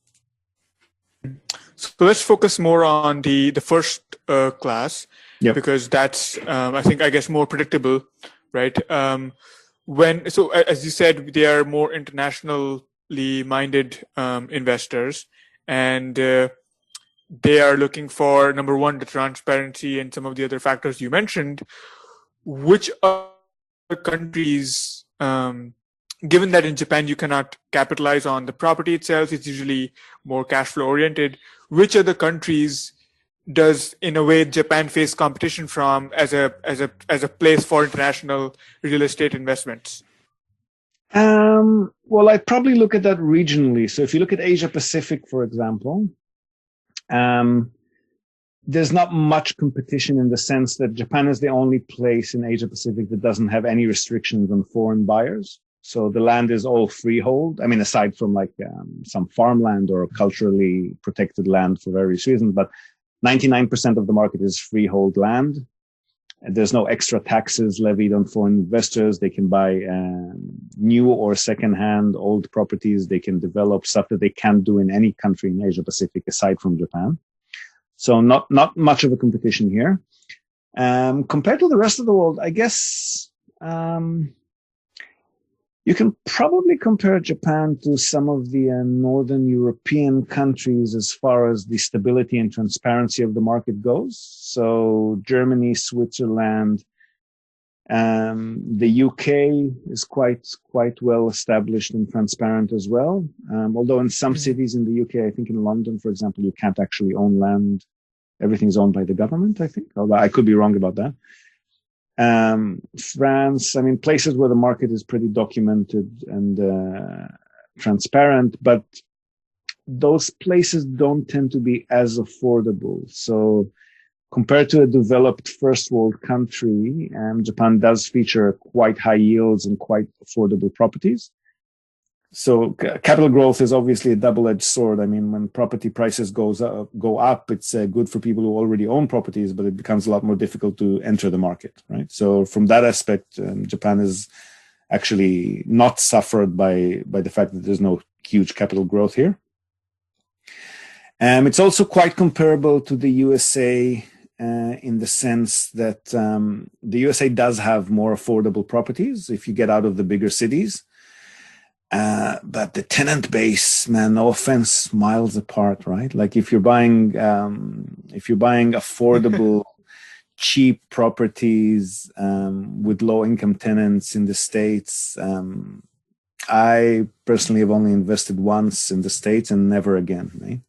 So let's focus more on the first class, because that's I guess more predictable, right? As you said, they are more internationally minded investors, and they are looking for, number one, the transparency and some of the other factors you mentioned. Which other countries, given that in Japan you cannot capitalize on the property itself, it's usually more cash flow oriented, which other countries does, in a way, Japan face competition from as a place for international real estate investments? Well, I'd probably look at that regionally. So if you look at Asia Pacific, for example, there's not much competition in the sense that Japan is the only place in Asia Pacific that doesn't have any restrictions on foreign buyers. So the land is all freehold. I mean, aside from like some farmland or culturally protected land for various reasons, but 99% of the market is freehold land. There's no extra taxes levied on foreign investors. They can buy new or secondhand old properties. They can develop stuff that they can't do in any country in Asia Pacific aside from Japan. So not much of a competition here. Compared to the rest of the world, I guess you can probably compare Japan to some of the Northern European countries as far as the stability and transparency of the market goes. So Germany, Switzerland, the UK is quite well established and transparent as well. Although in some cities in the UK, I think in London, for example, you can't actually own land. Everything's owned by the government, I think. Although I could be wrong about that. France, I mean, places where the market is pretty documented and transparent, but those places don't tend to be as affordable. So compared to a developed first world country, Japan does feature quite high yields and quite affordable properties. So capital growth is obviously a double-edged sword. I mean, when property prices go up, it's good for people who already own properties, but it becomes a lot more difficult to enter the market, right? So from that aspect, Japan is actually not suffered by the fact that there's no huge capital growth here. It's also quite comparable to the USA in the sense that the USA does have more affordable properties if you get out of the bigger cities. But the tenant base, man, no offense, miles apart, right? Like if you're buying affordable, cheap properties with low income tenants in the States, I personally have only invested once in the States and never again, right?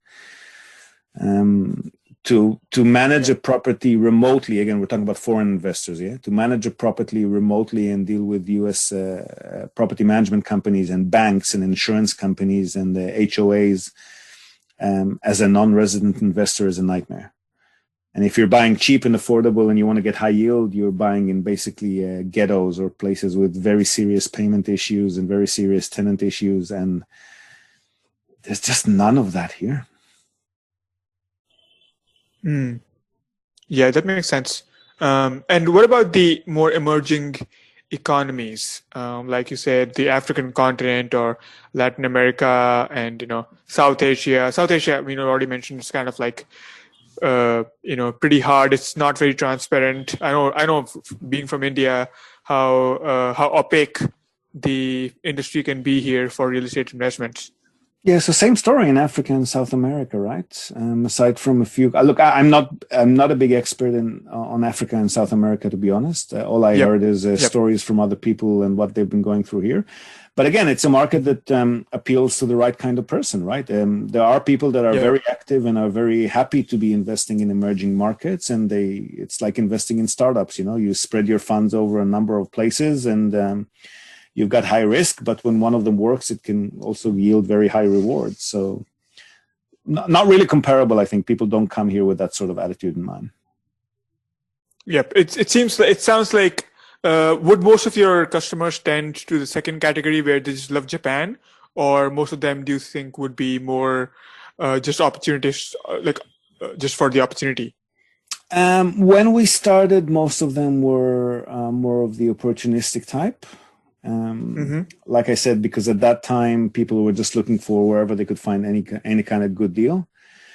To manage a property remotely, again, we're talking about foreign investors, yeah? To manage a property remotely and deal with U.S. Property management companies and banks and insurance companies and the HOAs as a non-resident investor is a nightmare. And if you're buying cheap and affordable and you want to get high yield, you're buying in basically ghettos or places with very serious payment issues and very serious tenant issues. And there's just none of that here. Yeah, that makes sense. And what about the more emerging economies, like you said, the African continent or Latin America and South Asia? South Asia, already mentioned, it's kind of like pretty hard. It's not very transparent. I know, being from India, how opaque the industry can be here for real estate investments. Yeah, so same story in Africa and South America, right? Aside from a few, look, I'm not a big expert on Africa and South America, to be honest. All I heard is stories from other people and what they've been going through here. But again, it's a market that appeals to the right kind of person, right? There are people that are very active and are very happy to be investing in emerging markets, and it's like investing in startups. You spread your funds over a number of places, and you've got high risk, but when one of them works, it can also yield very high rewards. So not really comparable. I think people don't come here with that sort of attitude in mind. Yep. It sounds like would most of your customers tend to the second category where they just love Japan, or most of them do you think would be more just opportunities, just for the opportunity? When we started, most of them were more of the opportunistic type. Mm-hmm. Like I said, because at that time people were just looking for wherever they could find any kind of good deal.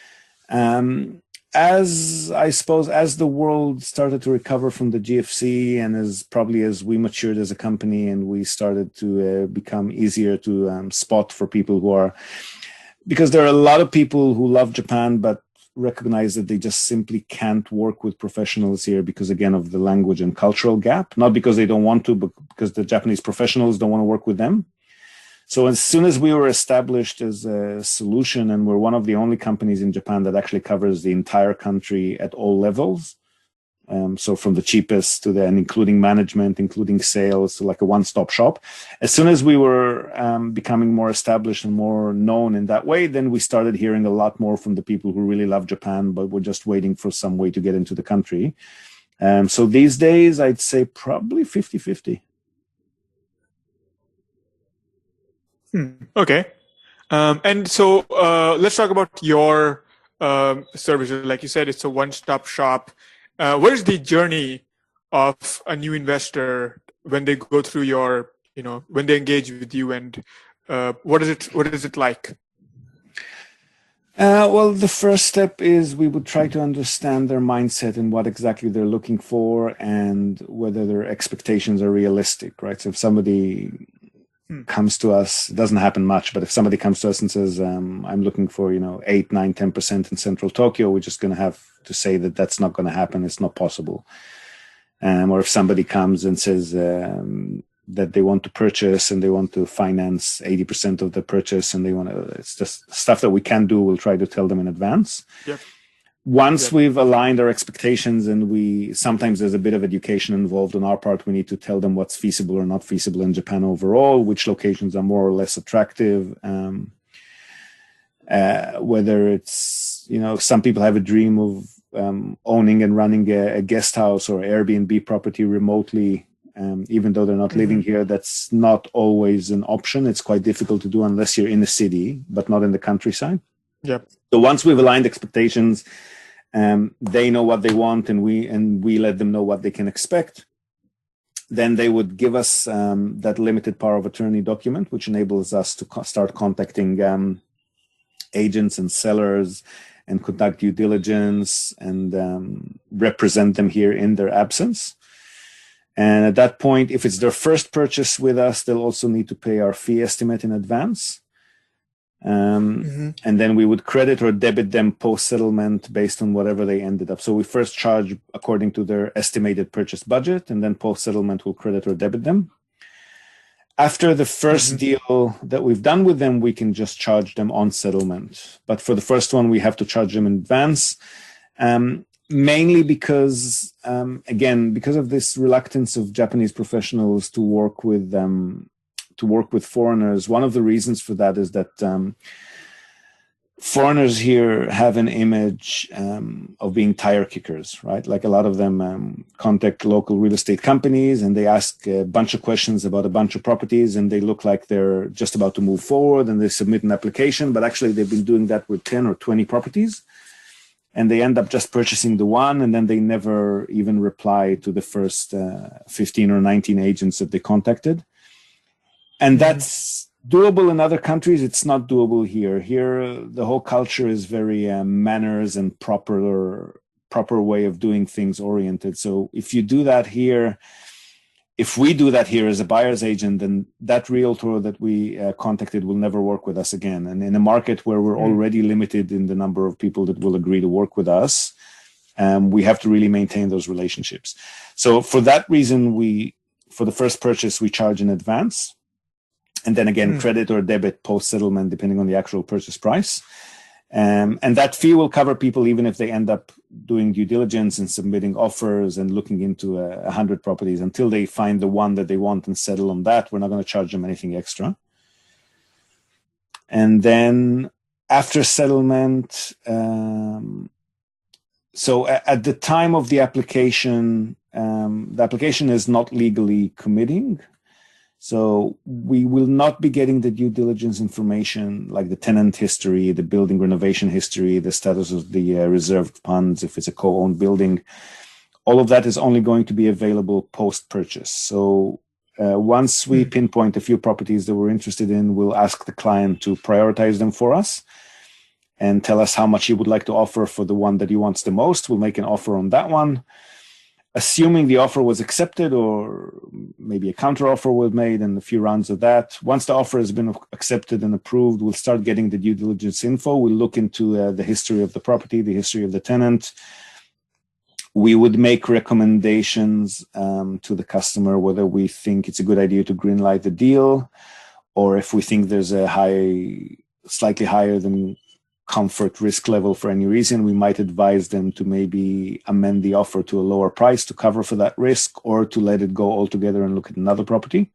As I suppose, as the world started to recover from the GFC, and as we matured as a company and we started to become easier to spot for people who are, because there are a lot of people who love Japan but recognize that they just simply can't work with professionals here because, again, of the language and cultural gap, not because they don't want to, but because the Japanese professionals don't want to work with them. So as soon as we were established as a solution, and we're one of the only companies in Japan that actually covers the entire country at all levels, so from the cheapest to and including management, including sales, to like a one-stop shop. As soon as we were becoming more established and more known in that way, then we started hearing a lot more from the people who really love Japan, but were just waiting for some way to get into the country. So these days, I'd say probably 50-50. Okay. And so let's talk about your services. Like you said, it's a one-stop shop. What is the journey of a new investor when they go through your, when they engage with you, and what is it like? Well, the first step is we would try to understand their mindset and what exactly they're looking for and whether their expectations are realistic, right? So if somebody comes to us, it doesn't happen much, but if somebody comes to us and says, I'm looking for, 8, 9, 10% in central Tokyo, we're just going to have to say that that's not going to happen. It's not possible. Or if somebody comes and says that they want to purchase and they want to finance 80% of the purchase and it's just stuff that we can do, we'll try to tell them in advance. Yep. Once we've aligned our expectations, and sometimes there's a bit of education involved on our part, we need to tell them what's feasible or not feasible in Japan overall, which locations are more or less attractive, whether it's, some people have a dream of owning and running a guest house or Airbnb property remotely, even though they're not living here. That's not always an option. It's quite difficult to do unless you're in the city, but not in the countryside. Yep. So once we've aligned expectations, they know what they want, and we let them know what they can expect. Then they would give us that limited power of attorney document, which enables us to start contacting agents and sellers and conduct due diligence and represent them here in their absence. And at that point, if it's their first purchase with us, they'll also need to pay our fee estimate in advance. And then we would credit or debit them post-settlement based on whatever they ended up. So we first charge according to their estimated purchase budget, and then post-settlement we'll credit or debit them. After the first deal that we've done with them, we can just charge them on settlement. But for the first one, we have to charge them in advance, mainly because, again, because of this reluctance of Japanese professionals to work with foreigners. One of the reasons for that is that foreigners here have an image of being tire kickers, right? Like a lot of them contact local real estate companies and they ask a bunch of questions about a bunch of properties, and they look like they're just about to move forward, and they submit an application, but actually they've been doing that with 10 or 20 properties, and they end up just purchasing the one, and then they never even reply to the first 15 or 19 agents that they contacted. And that's doable in other countries. It's not doable here. Here, the whole culture is very manners and proper way of doing things oriented. So if you do that here, if we do that here as a buyer's agent, then that realtor that we contacted will never work with us again. And in a market where we're already limited in the number of people that will agree to work with us, we have to really maintain those relationships. So for that reason, for the first purchase, we charge in advance. And then again, credit or debit post-settlement, depending on the actual purchase price. And that fee will cover people even if they end up doing due diligence and submitting offers and looking into 100 properties. Until they find the one that they want and settle on that, we're not going to charge them anything extra. And then after settlement, So at the time of the application is not legally committing. So we will not be getting the due diligence information like the tenant history, the building renovation history, the status of the reserved funds, if it's a co-owned building. All of that is only going to be available post-purchase. So once we pinpoint a few properties that we're interested in, we'll ask the client to prioritize them for us and tell us how much he would like to offer for the one that he wants the most. We'll make an offer on that one. Assuming the offer was accepted, or maybe a counter offer was made and a few rounds of that. Once the offer has been accepted and approved, we'll start getting the due diligence info. We'll look into the history of the property, the history of the tenant. We would make recommendations to the customer whether we think it's a good idea to greenlight the deal, or if we think there's a slightly higher than comfort risk level for any reason, we might advise them to maybe amend the offer to a lower price to cover for that risk, or to let it go altogether and look at another property.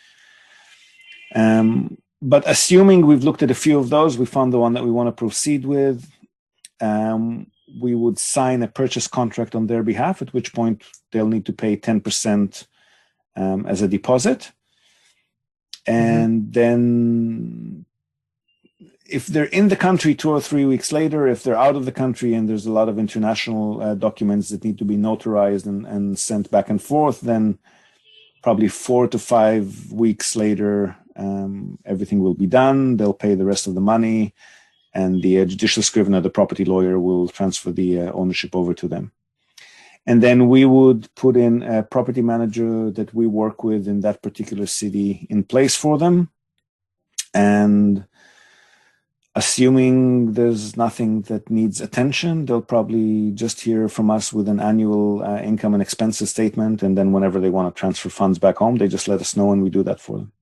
But assuming we've looked at a few of those, we found the one that we want to proceed with, we would sign a purchase contract on their behalf, at which point they'll need to pay 10% as a deposit. And then if they're in the country 2 or 3 weeks later, if they're out of the country and there's a lot of international documents that need to be notarized and sent back and forth, then probably 4 to 5 weeks later, everything will be done. They'll pay the rest of the money, and the judicial scrivener, the property lawyer, will transfer the ownership over to them. And then we would put in a property manager that we work with in that particular city in place for them. And assuming there's nothing that needs attention, they'll probably just hear from us with an annual income and expenses statement. And then whenever they want to transfer funds back home, they just let us know and we do that for them.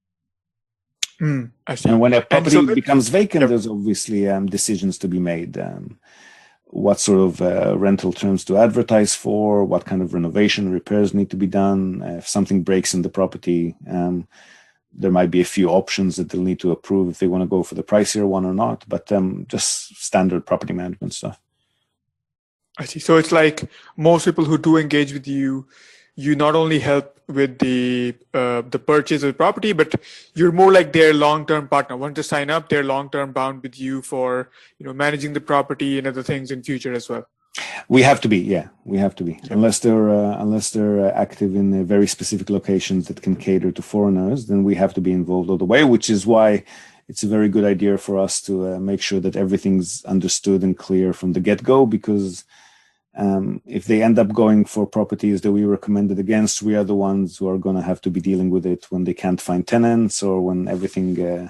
I see. And when a property becomes vacant, there's obviously decisions to be made. What sort of rental terms to advertise for, what kind of renovation repairs need to be done. If something breaks in the property, there might be a few options that they'll need to approve if they want to go for the pricier one or not, but just standard property management stuff. I see. So it's like most people who do engage with you, you not only help with the purchase of the property, but you're more like their long-term partner. Once they sign up, they're long-term bound with you for managing the property and other things in future as well. We have to be, yeah. We have to be, unless they're active in very specific locations that can cater to foreigners. Then we have to be involved all the way, which is why it's a very good idea for us to make sure that everything's understood and clear from the get-go. Because if they end up going for properties that we recommended against, we are the ones who are going to have to be dealing with it when they can't find tenants or when everything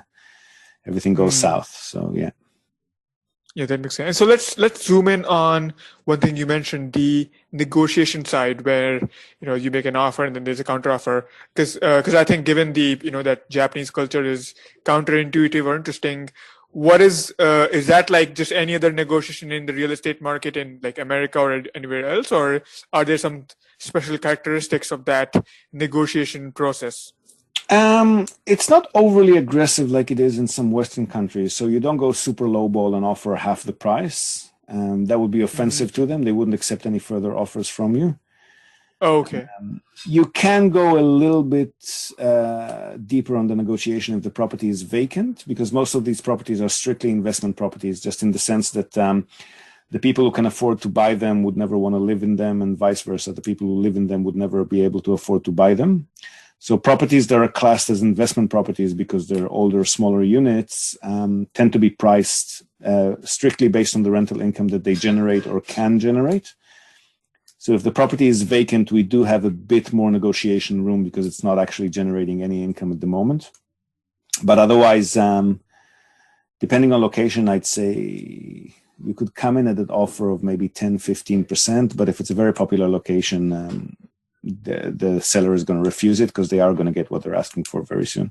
goes south. So yeah. Yeah, that makes sense. And so let's zoom in on one thing you mentioned, the negotiation side, where you make an offer and then there's a counter offer. Because I think given the that Japanese culture is counterintuitive or interesting, what is that like just any other negotiation in the real estate market in like America or anywhere else, or are there some special characteristics of that negotiation process? It's not overly aggressive like it is in some Western countries. So you don't go super lowball and offer half the price. That would be offensive to them. They wouldn't accept any further offers from you. Oh, okay. You can go a little bit deeper on the negotiation if the property is vacant, because most of these properties are strictly investment properties, just in the sense that the people who can afford to buy them would never want to live in them, and vice versa. The people who live in them would never be able to afford to buy them. So properties that are classed as investment properties because they're older, smaller units tend to be priced strictly based on the rental income that they generate or can generate. So if the property is vacant, we do have a bit more negotiation room because it's not actually generating any income at the moment. But otherwise, depending on location, I'd say you could come in at an offer of maybe 10, 15%. But if it's a very popular location, the seller is going to refuse it because they are going to get what they're asking for very soon.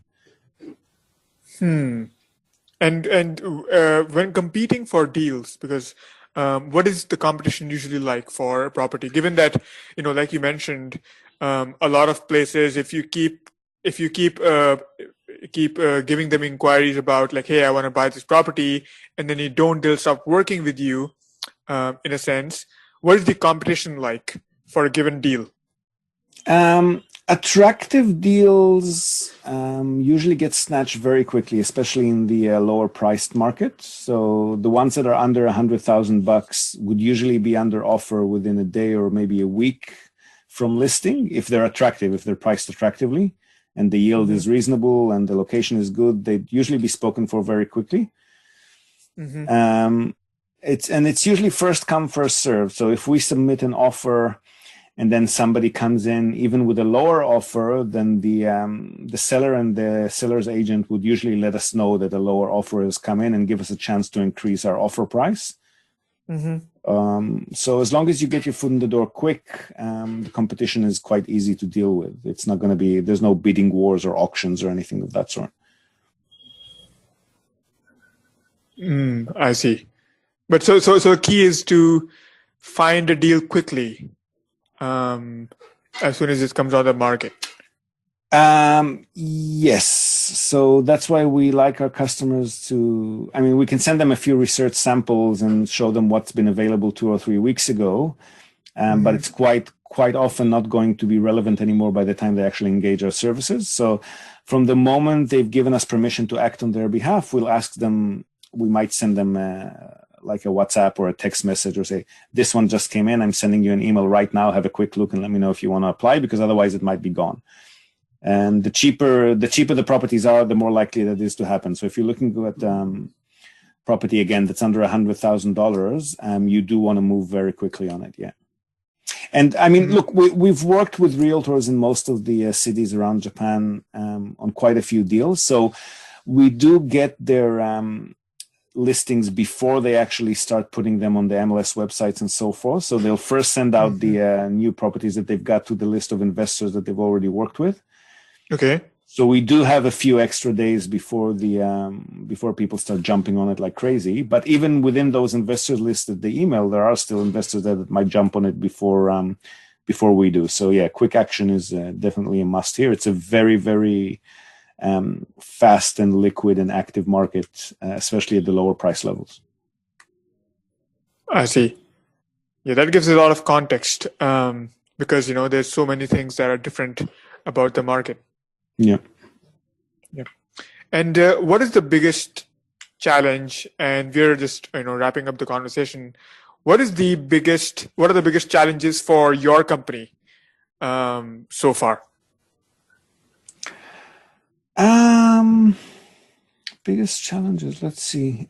And when competing for deals, because what is the competition usually like for a property? Given that like you mentioned, a lot of places, if you keep giving them inquiries about like, hey, I want to buy this property, and then you don't, they'll stop working with you, in a sense. what is the competition like for a given deal? Attractive deals usually get snatched very quickly, especially in the lower priced market. So the ones that are under $100,000 would usually be under offer within a day or maybe a week from listing. If they're attractive, if they're priced attractively and the yield is reasonable and the location is good, they'd usually be spoken for very quickly. It's usually first come, first serve. So if we submit an offer and then somebody comes in even with a lower offer, then the seller and the seller's agent would usually let us know that a lower offer has come in and give us a chance to increase our offer price. So as long as you get your foot in the door quick, the competition is quite easy to deal with. It's not going to be, there's no bidding wars or auctions or anything of that sort. I see. But so the key is to find a deal quickly. As soon as it comes on the market. Yes. So that's why we like our customers to, we can send them a few research samples and show them what's been available 2 or 3 weeks ago. But it's quite often not going to be relevant anymore by the time they actually engage our services. So from the moment they've given us permission to act on their behalf, we'll ask them, we might send them like a WhatsApp or a text message or say, this one just came in, I'm sending you an email right now, have a quick look and let me know if you want to apply, because otherwise it might be gone. And the cheaper the properties are, the more likely that is to happen. So if you're looking at property again that's under $100,000, you do want to move very quickly on it, yeah. And look, we've worked with realtors in most of the cities around Japan on quite a few deals. So we do get their listings before they actually start putting them on the MLS websites and so forth. So they'll first send out the new properties that they've got to the list of investors that they've already worked with. Okay. So we do have a few extra days before before people start jumping on it like crazy. But even within those investors lists that they email, there are still investors that might jump on it before we do. So yeah, quick action is definitely a must here. It's a very, very fast and liquid and active market, especially at the lower price levels. I see. Yeah, that gives a lot of context because there's so many things that are different about the market. Yeah. And what is the biggest challenge? And we're just wrapping up the conversation. What are the biggest challenges for your company so far? Biggest challenges, let's see.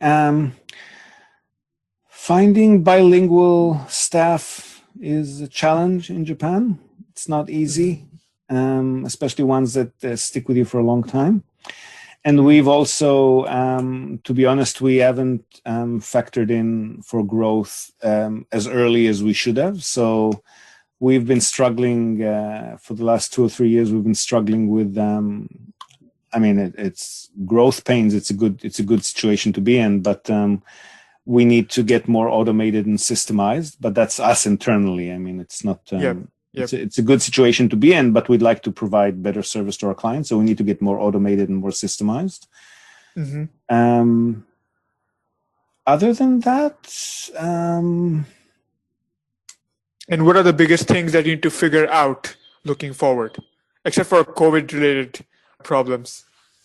Finding bilingual staff is a challenge in Japan. It's not easy, especially ones that stick with you for a long time. And we've also, to be honest, we haven't factored in for growth as early as we should have. So we've been struggling for the last 2 or 3 years. We've been struggling with it's growth pains. It's a good situation to be in, but we need to get more automated and systemized. But that's us internally. It's not. It's a good situation to be in, but we'd like to provide better service to our clients. So we need to get more automated and more systemized. Other than that, and what are the biggest things that you need to figure out looking forward, except for COVID-related problems?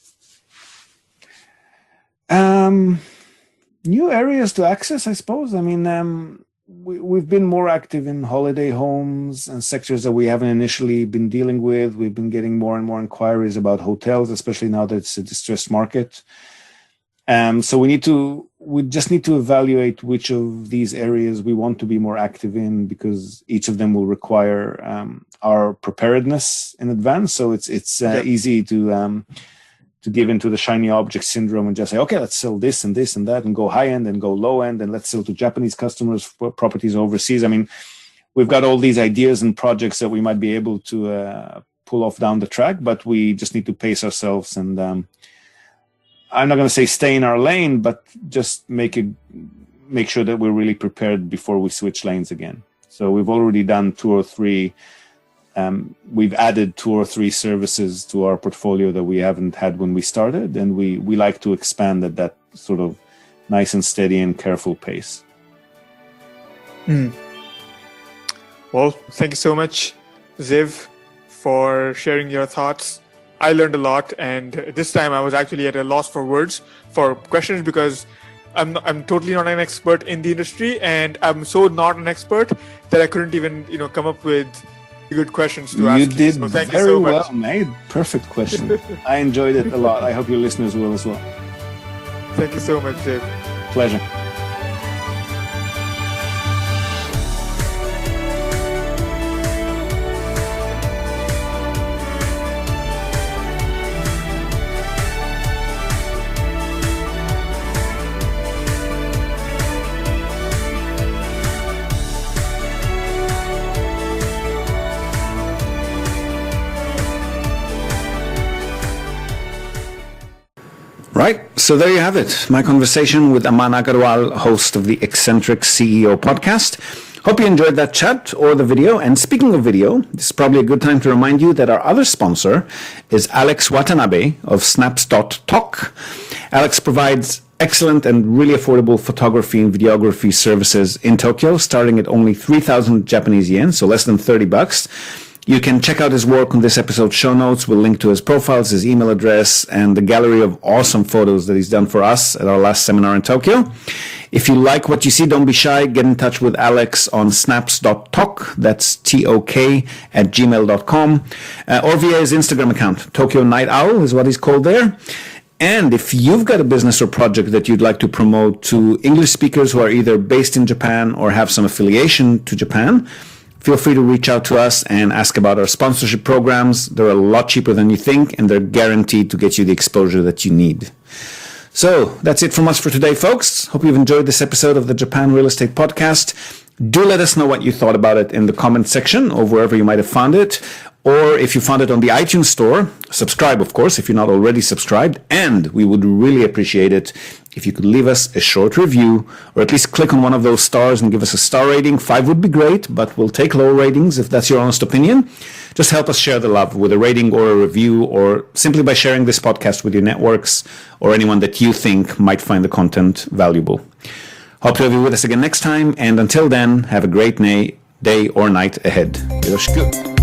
New areas to access, I suppose. We've been more active in holiday homes and sectors that we haven't initially been dealing with. We've been getting more and more inquiries about hotels, especially now that it's a distressed market. So we just need to evaluate which of these areas we want to be more active in, because each of them will require our preparedness in advance. So it's easy to give into the shiny object syndrome and just say, okay, let's sell this and this and that and go high end and go low end and let's sell to Japanese customers for properties overseas. We've got all these ideas and projects that we might be able to pull off down the track, but we just need to pace ourselves and I'm not going to say stay in our lane, but just make sure that we're really prepared before we switch lanes again. So we've already done 2 or 3. We've added 2 or 3 services to our portfolio that we haven't had when we started, and we like to expand at that sort of nice and steady and careful pace. Well, thank you so much, Ziv, for sharing your thoughts. I learned a lot, and this time I was actually at a loss for words for questions because I'm totally not an expert in the industry, and I'm so not an expert that I couldn't even come up with good questions to ask you. You did So thank very you so much. well, mate. Perfect question. I enjoyed it a lot. I hope your listeners will as well. Thank you so much, Ziv. Pleasure. Right, so there you have it. My conversation with Aman Agarwal, host of the Eccentric CEO podcast. Hope you enjoyed that chat or the video. And speaking of video, this is probably a good time to remind you that our other sponsor is Alex Watanabe of Snaps.talk. Alex provides excellent and really affordable photography and videography services in Tokyo, starting at only 3,000 Japanese yen, so less than $30. You can check out his work on this episode's show notes. We'll link to his profiles, his email address, and the gallery of awesome photos that he's done for us at our last seminar in Tokyo. If you like what you see, don't be shy. Get in touch with Alex on snaps.talk. That's TOK at gmail.com. Or via his Instagram account. Tokyo Night Owl is what he's called there. And if you've got a business or project that you'd like to promote to English speakers who are either based in Japan or have some affiliation to Japan, feel free to reach out to us and ask about our sponsorship programs. They're a lot cheaper than you think, and they're guaranteed to get you the exposure that you need. So that's it from us for today, folks. Hope you've enjoyed this episode of the Japan Real Estate Podcast. Do let us know what you thought about it in the comment section or wherever you might have found it. Or if you found it on the iTunes store, subscribe, of course, if you're not already subscribed. And we would really appreciate it if you could leave us a short review, or at least click on one of those stars and give us a star rating. 5 would be great, but we'll take lower ratings if that's your honest opinion. Just help us share the love with a rating or a review, or simply by sharing this podcast with your networks or anyone that you think might find the content valuable. Hope to have you with us again next time, and until then, have a great day or night ahead. Yoroshiku.